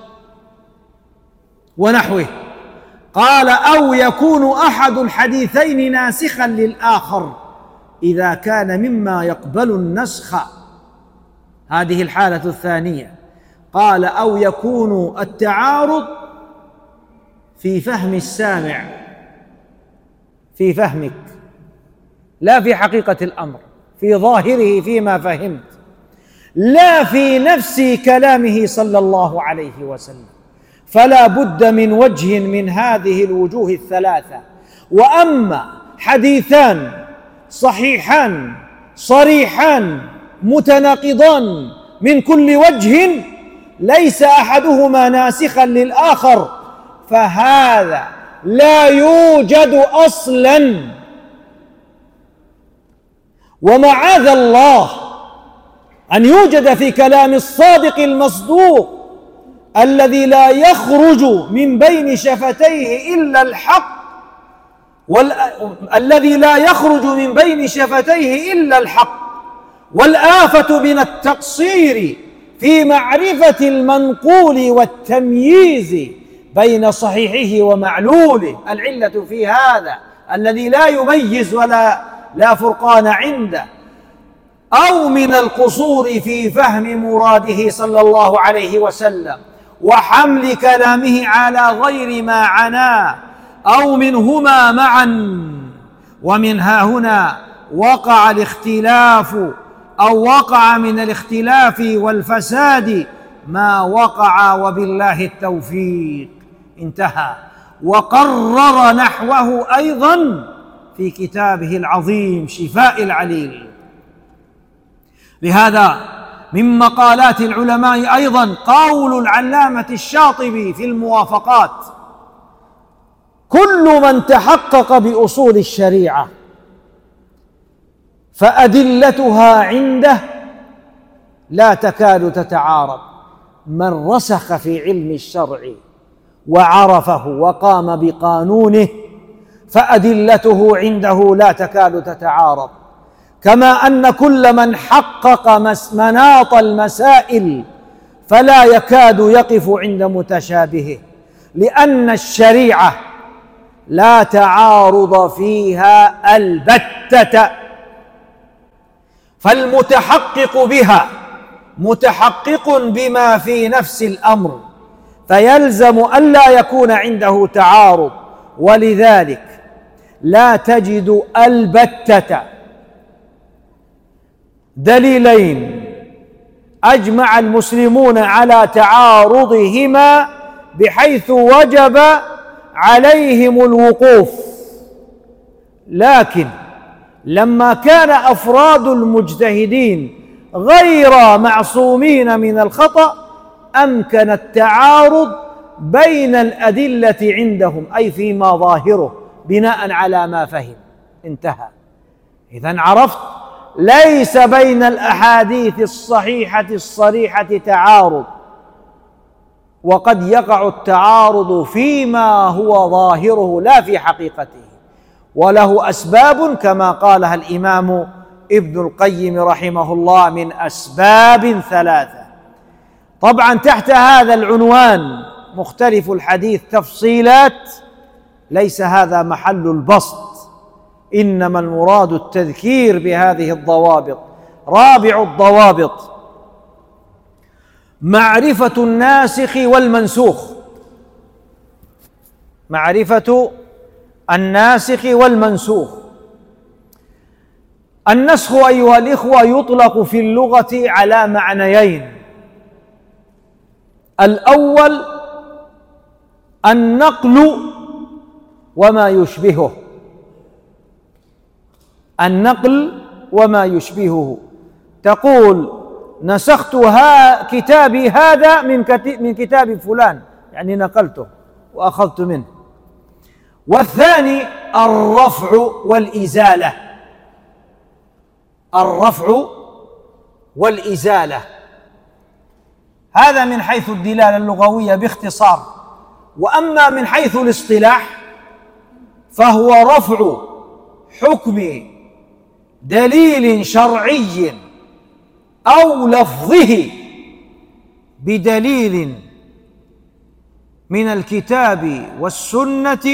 ونحوه. قال: أو يكون أحد الحديثين ناسخا للآخر إذا كان مما يقبل النسخ، هذه الحالة الثانية. قال: أو يكون التعارض في فهم السامع في فهمك، لا في حقيقة الأمر، في ظاهره فيما فهمت، لا في نفس كلامه صلى الله عليه وسلم. فلا بد من وجه من هذه الوجوه الثلاثة. وأما حديثان صحيحان صريحان متناقضان من كل وجه ليس أحدهما ناسخا للآخر، فهذا لا يوجد أصلا. ومعاذ الله أن يوجد في كلام الصادق المصدوق الذي لا يخرج من بين شفتيه إلا الحق، الذي لا يخرج من بين شفتيه إلا الحق، والآفة من التقصير في معرفة المنقول والتمييز بين صحيحه ومعلوله. العلة في هذا الذي لا يميز ولا فرقان عنده، أو من القصور في فهم مراده صلى الله عليه وسلم وحمل كلامه على غير ما عناه، أو منهما معا. ومن ها هنا وقع الاختلاف، أو وقع من الاختلاف والفساد ما وقع، وبالله التوفيق. انتهى. وقرر نحوه أيضا في كتابه العظيم شفاء العليل. لهذا من مقالات العلماء أيضا قول العلامة الشاطبي في الموافقات: كل من تحقق بأصول الشريعة فأدلتها عنده لا تكاد تتعارض. من رسخ في علم الشرع وعرفه وقام بقانونه فأدلته عنده لا تكاد تتعارض. كما أن كل من حقق مناط المسائل فلا يكاد يقف عند متشابهه، لأن الشريعة لا تعارض فيها البتة. فالمتحقق بها متحقق بما في نفس الأمر، فيلزم ألا يكون عنده تعارض. ولذلك لا تجد البتة دليلين أجمع المسلمون على تعارضهما بحيث وجب عليهم الوقوف. لكن لما كان أفراد المجتهدين غير معصومين من الخطأ أمكن التعارض بين الأدلة عندهم، أي فيما ظاهره بناء على ما فهم. انتهى. إذن عرفت ليس بين الأحاديث الصحيحة الصريحة تعارض، وقد يقع التعارض فيما هو ظاهره لا في حقيقته، وله أسباب كما قالها الإمام ابن القيم رحمه الله من أسباب ثلاثة. طبعا تحت هذا العنوان مختلف الحديث تفصيلات، ليس هذا محل البسط، إنما المراد التذكير بهذه الضوابط. رابع الضوابط معرفة الناسخ والمنسوخ. معرفة الناسخ والمنسوخ. النسخ أيها الإخوة يطلق في اللغة على معنيين: الأول النقل وما يشبهه، النقل وما يشبهه. تقول نسخت كتابي هذا من كتاب فلان، يعني نقلته وأخذت منه. والثاني الرفع والإزالة. الرفع والإزالة هذا من حيث الدلالة اللغوية باختصار. وأما من حيث الاصطلاح فهو رفع حكم دليل شرعي أو لفظه بدليل من الكتاب والسنة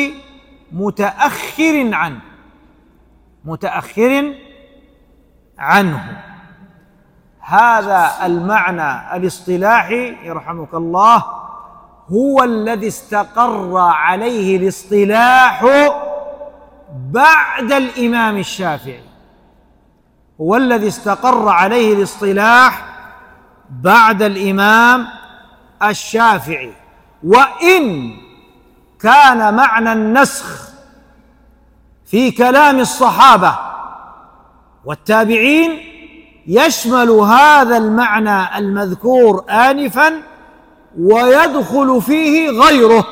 متأخر عنه. هذا المعنى الاصطلاحي يرحمك الله هو الذي استقر عليه الاصطلاح بعد الإمام الشافعي، هو الذي استقر عليه الاصطلاح بعد الإمام الشافعي. وإن كان معنى النسخ في كلام الصحابة والتابعين يشمل هذا المعنى المذكور آنفا ويدخل فيه غيره،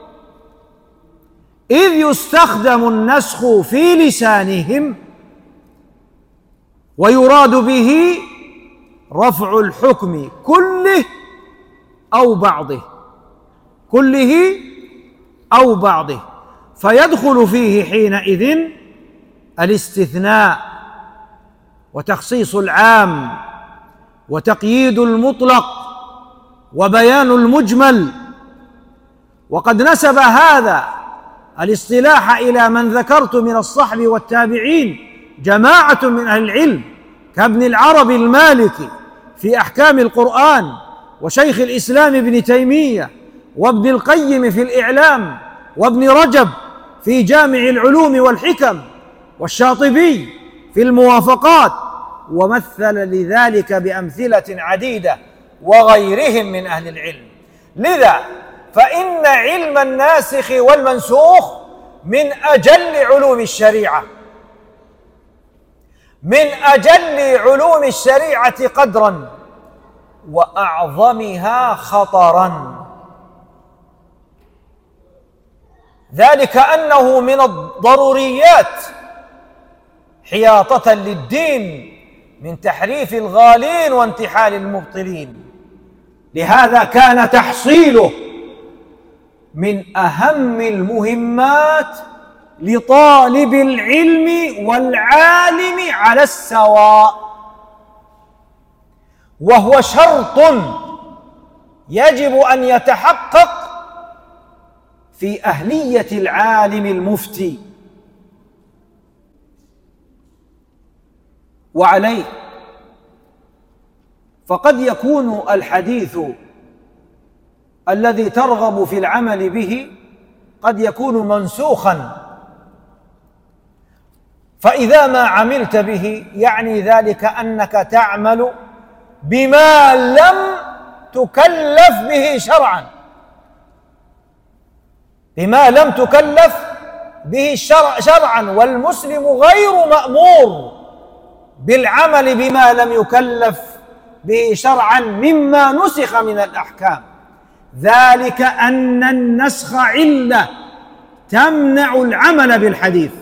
إذ يستخدم النسخ في لسانهم ويراد به رفع الحكم كله أو بعضه، كله أو بعضه، فيدخل فيه حينئذ الاستثناء وتخصيص العام وتقييد المطلق وبيان المجمل. وقد نسب هذا الاصطلاح إلى من ذكرت من الصحب والتابعين جماعة من أهل العلم كابن العربي المالكي في أحكام القرآن، وشيخ الإسلام ابن تيمية، وابن القيم في الإعلام، وابن رجب في جامع العلوم والحكم، والشاطبي في الموافقات، ومثل لذلك بأمثلة عديدة وغيرهم من أهل العلم. لذا فإن علم الناسخ والمنسوخ من أجل علوم الشريعة، من أجل علوم الشريعة قدرا وأعظمها خطرا، ذلك أنه من الضروريات حياطة للدين من تحريف الغالين وانتحال المبطلين. لهذا كان تحصيله من أهم المهمات لطالب العلم والعالم على السواء، وهو شرط يجب أن يتحقق في أهلية العالم المفتي. وعليه فقد يكون الحديث الذي ترغب في العمل به قد يكون منسوخا، فإذا ما عملت به يعني ذلك أنك تعمل بما لم تكلف به شرعا، بما لم تكلف به شرعا، والمسلم غير مأمور بالعمل بما لم يكلف به شرعا مما نسخ من الأحكام، ذلك أن النسخ علة تمنع العمل بالحديث.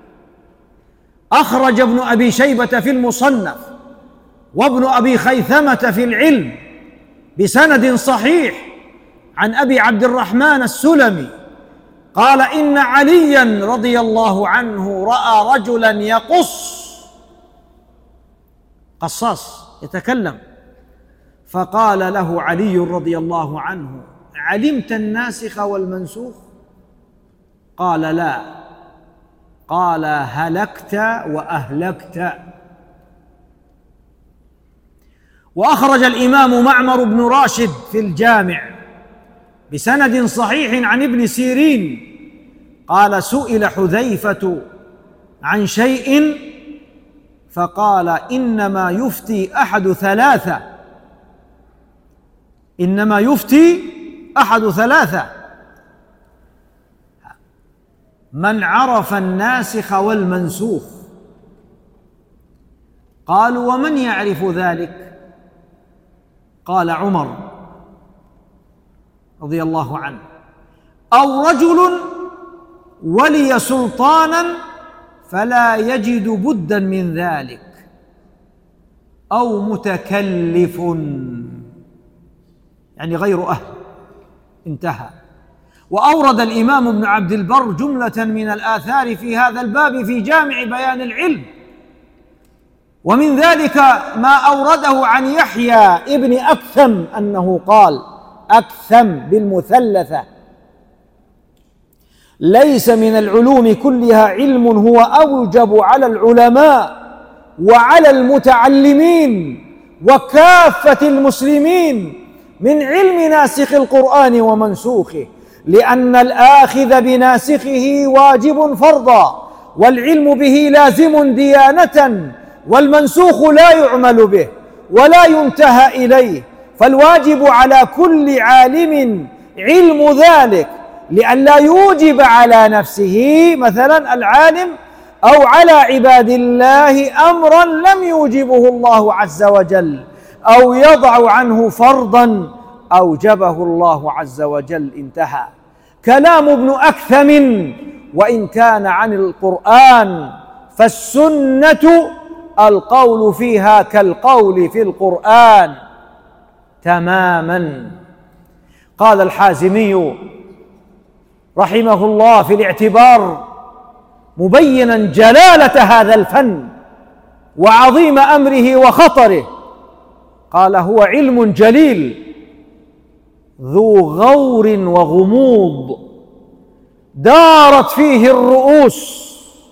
أخرج ابن أبي شيبة في المصنف وابن أبي خيثمة في العلم بسند صحيح عن أبي عبد الرحمن السلمي قال إن عليا رضي الله عنه رأى رجلا يقص، قصاص يتكلم، فقال له علي رضي الله عنه علمت الناسخ والمنسوخ؟ قال لا. قال هلكت وأهلكت. وأخرج الإمام معمر بن راشد في الجامع بسند صحيح عن ابن سيرين قال سئل حذيفة عن شيء فقال إنما يفتي أحد ثلاثة، إنما يفتي أحد ثلاثة: من عرف الناسخ والمنسوخ. قالوا ومن يعرف ذلك؟ قال عمر رضي الله عنه، أو رجل ولي سلطانا فلا يجد بدا من ذلك، أو متكلف يعني غير أهل. انتهى. وأورد الإمام ابن عبد البر جملة من الآثار في هذا الباب في جامع بيان العلم، ومن ذلك ما أورده عن يحيى ابن أكثم أنه قال: أكثم بالمثلثة: ليس من العلوم كلها علم هو أوجب على العلماء وعلى المتعلمين وكافة المسلمين من علم ناسخ القرآن ومنسوخه، لأن الآخذ بناسخه واجب فرضا، والعلم به لازم ديانة، والمنسوخ لا يعمل به ولا ينتهى إليه، فالواجب على كل عالم علم ذلك لئلا يوجب على نفسه مثلا العالم أو على عباد الله أمرا لم يوجبه الله عز وجل، أو يضع عنه فرضا أوجبه الله عز وجل. انتهى. كلام ابن أكثم وإن كان عن القرآن، فالسنة القول فيها كالقول في القرآن تماما. قال الحازمي رحمه الله في الاعتبار مبينا جلالة هذا الفن وعظيم أمره وخطره، قال: هو علم جليل ذو غور وغموض دارت فيه الرؤوس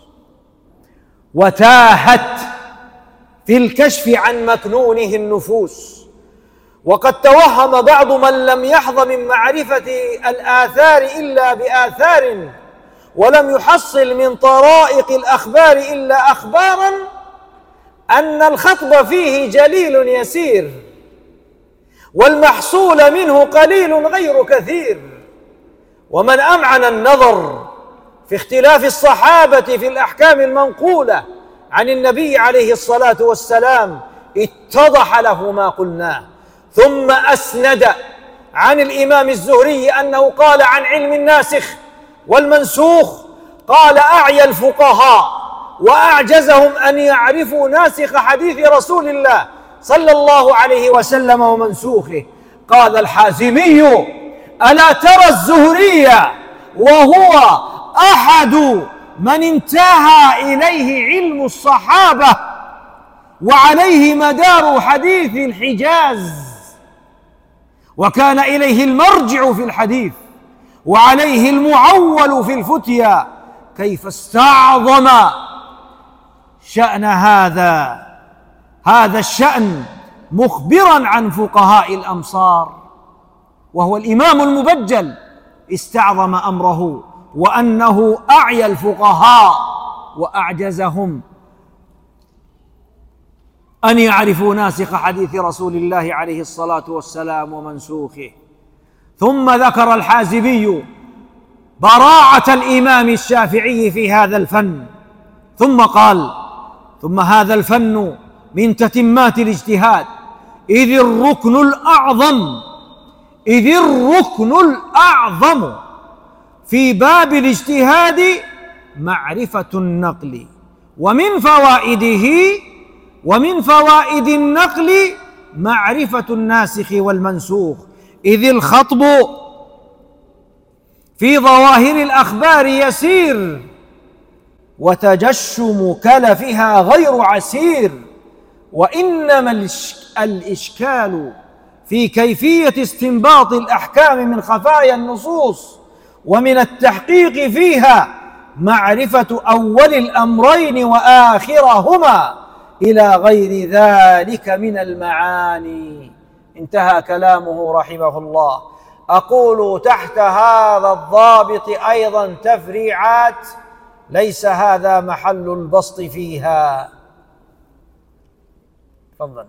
وتاهت في الكشف عن مكنونه النفوس. وقد توهم بعض من لم يحظ من معرفة الآثار إلا بآثار، ولم يحصل من طرائق الأخبار إلا أخبارا، أن الخطب فيه جليل يسير، والمحصول منه قليل غير كثير. ومن أمعن النظر في اختلاف الصحابة في الأحكام المنقولة عن النبي عليه الصلاة والسلام اتضح له ما قلناه. ثم أسند عن الإمام الزهري أنه قال عن علم الناسخ والمنسوخ، قال: أعيا الفقهاء وأعجزهم أن يعرفوا ناسخ حديث رسول الله صلى الله عليه وسلم ومنسوخه. قال الحازمي: ألا ترى الزهري وهو أحد من انتهى إليه علم الصحابة وعليه مدار حديث الحجاز، وكان إليه المرجع في الحديث وعليه المعول في الفتيا، كيف استعظم شأن هذا الشأن مخبرا عن فقهاء الأمصار، وهو الإمام المبجل استعظم أمره، وأنه أعيا الفقهاء وأعجزهم أن يعرفوا ناسخ حديث رسول الله عليه الصلاة والسلام ومنسوخه. ثم ذكر الحازمي براعة الإمام الشافعي في هذا الفن، ثم قال: ثم هذا الفن من تتمات الاجتهاد، إذ الركن الأعظم في باب الاجتهاد معرفة النقل، ومن فوائد النقل معرفة الناسخ والمنسوخ، إذ الخطب في ظواهر الأخبار يسير، وتجشم كلفها غير عسير، وإنما الإشكال في كيفية استنباط الأحكام من خفايا النصوص ومن التحقيق فيها، معرفة أول الأمرين وآخرهما إلى غير ذلك من المعاني. انتهى كلامه رحمه الله. أقول تحت هذا الضابط أيضا تفريعات ليس هذا محل البسط فيها. تفضل.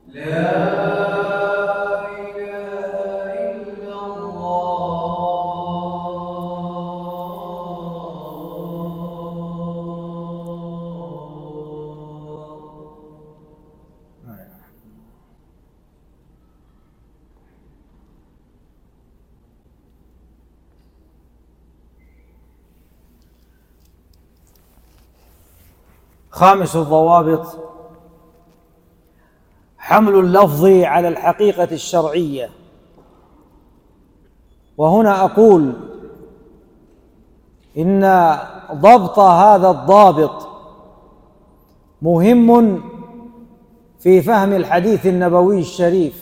خامس الضوابط حمل اللفظ على الحقيقة الشرعية. وهنا أقول إن ضبط هذا الضابط مهم في فهم الحديث النبوي الشريف،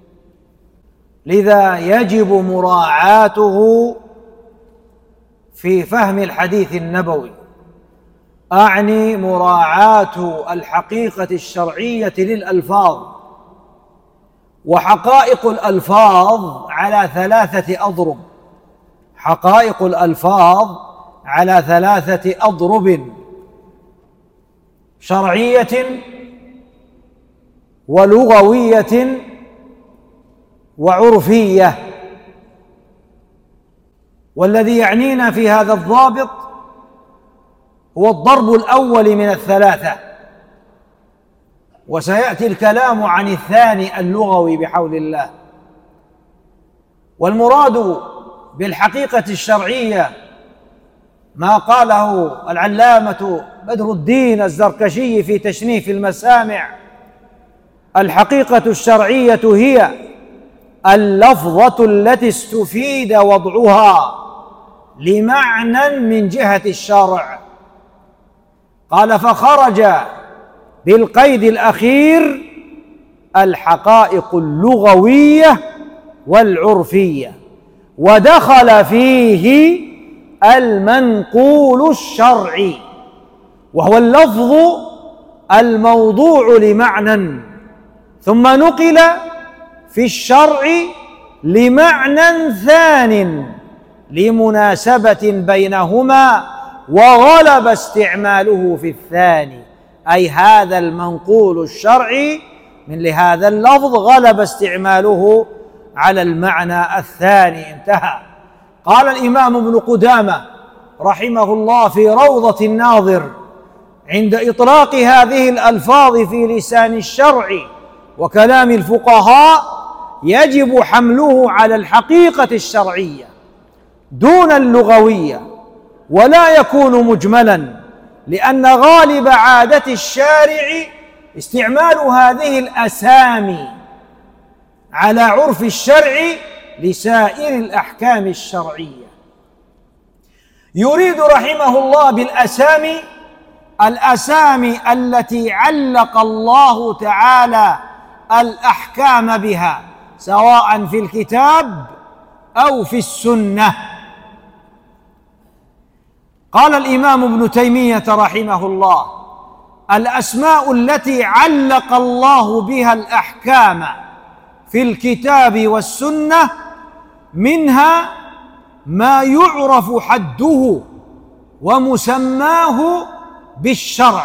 لذا يجب مراعاته في فهم الحديث النبوي. أعني مراعاة الحقيقة الشرعية للألفاظ. وحقائق الألفاظ على ثلاثة أضرب. حقائق الألفاظ على ثلاثة أضرب: شرعية ولغوية وعرفية. والذي يعنينا في هذا الضابط هو الضرب الأول من الثلاثة، وسيأتي الكلام عن الثاني اللغوي بحول الله. والمراد بالحقيقة الشرعية ما قاله العلامة بدر الدين الزركشي في تشنيف المسامع: الحقيقة الشرعية هي اللفظة التي استفيد وضعها لمعنى من جهة الشرع. قال: فخرج بالقيد الأخير الحقائق اللغوية والعرفية، ودخل فيه المنقول الشرعي، وهو اللفظ الموضوع لمعنى ثم نقل في الشرع لمعنى ثان لمناسبة بينهما، وغلب استعماله في الثاني. أي هذا المنقول الشرعي من لهذا اللفظ غلب استعماله على المعنى الثاني. انتهى. قال الإمام ابن قدامة رحمه الله في روضة الناظر عند إطلاق هذه الألفاظ في لسان الشرع وكلام الفقهاء: يجب حمله على الحقيقة الشرعية دون اللغوية، ولا يكون مجملا، لأن غالب عادة الشارع استعمال هذه الأسامي على عرف الشرع لسائر الأحكام الشرعية. يريد رحمه الله بالأسامي الأسامي التي علق الله تعالى الأحكام بها، سواء في الكتاب أو في السنة. قال الإمام ابن تيمية رحمه الله: الأسماء التي علق الله بها الأحكام في الكتاب والسنة منها ما يعرف حده ومسماه بالشرع،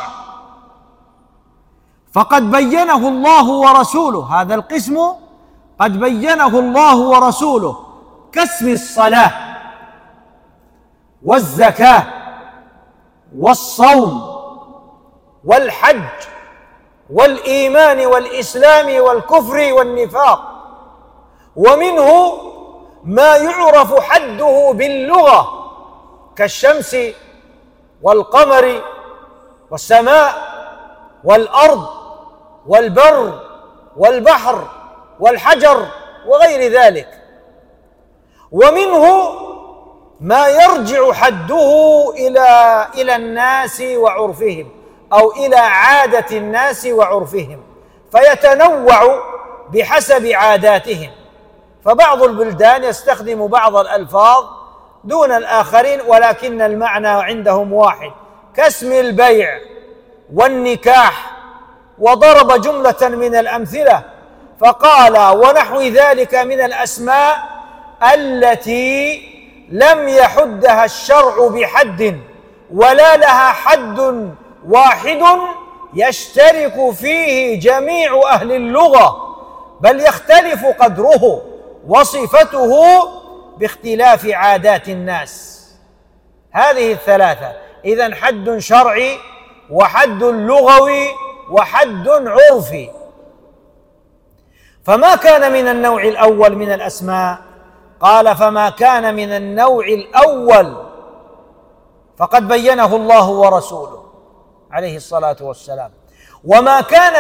فقد بينه الله ورسوله. هذا القسم قد بينه الله ورسوله، كاسم الصلاة والزكاة والصوم والحج والإيمان والإسلام والكفر والنفاق. ومنه ما يعرف حده باللغة كالشمس والقمر والسماء والأرض والبر والبحر والحجر وغير ذلك. ومنه ما يرجع حده إلى الناس وعرفهم، أو إلى عادة الناس وعرفهم، فيتنوع بحسب عاداتهم. فبعض البلدان يستخدم بعض الألفاظ دون الآخرين، ولكن المعنى عندهم واحد، كاسم البيع والنكاح. وضرب جملة من الأمثلة فقال: ونحو ذلك من الأسماء التي لم يحدها الشرع بحد ولا لها حد واحد يشترك فيه جميع أهل اللغة، بل يختلف قدره وصفته باختلاف عادات الناس. هذه الثلاثة، إذن حد شرعي وحد لغوي وحد عرفي. فما كان من النوع الأول من الأسماء، قال فما كان من النوع الأول فقد بينه الله ورسوله عليه الصلاة والسلام، وما كان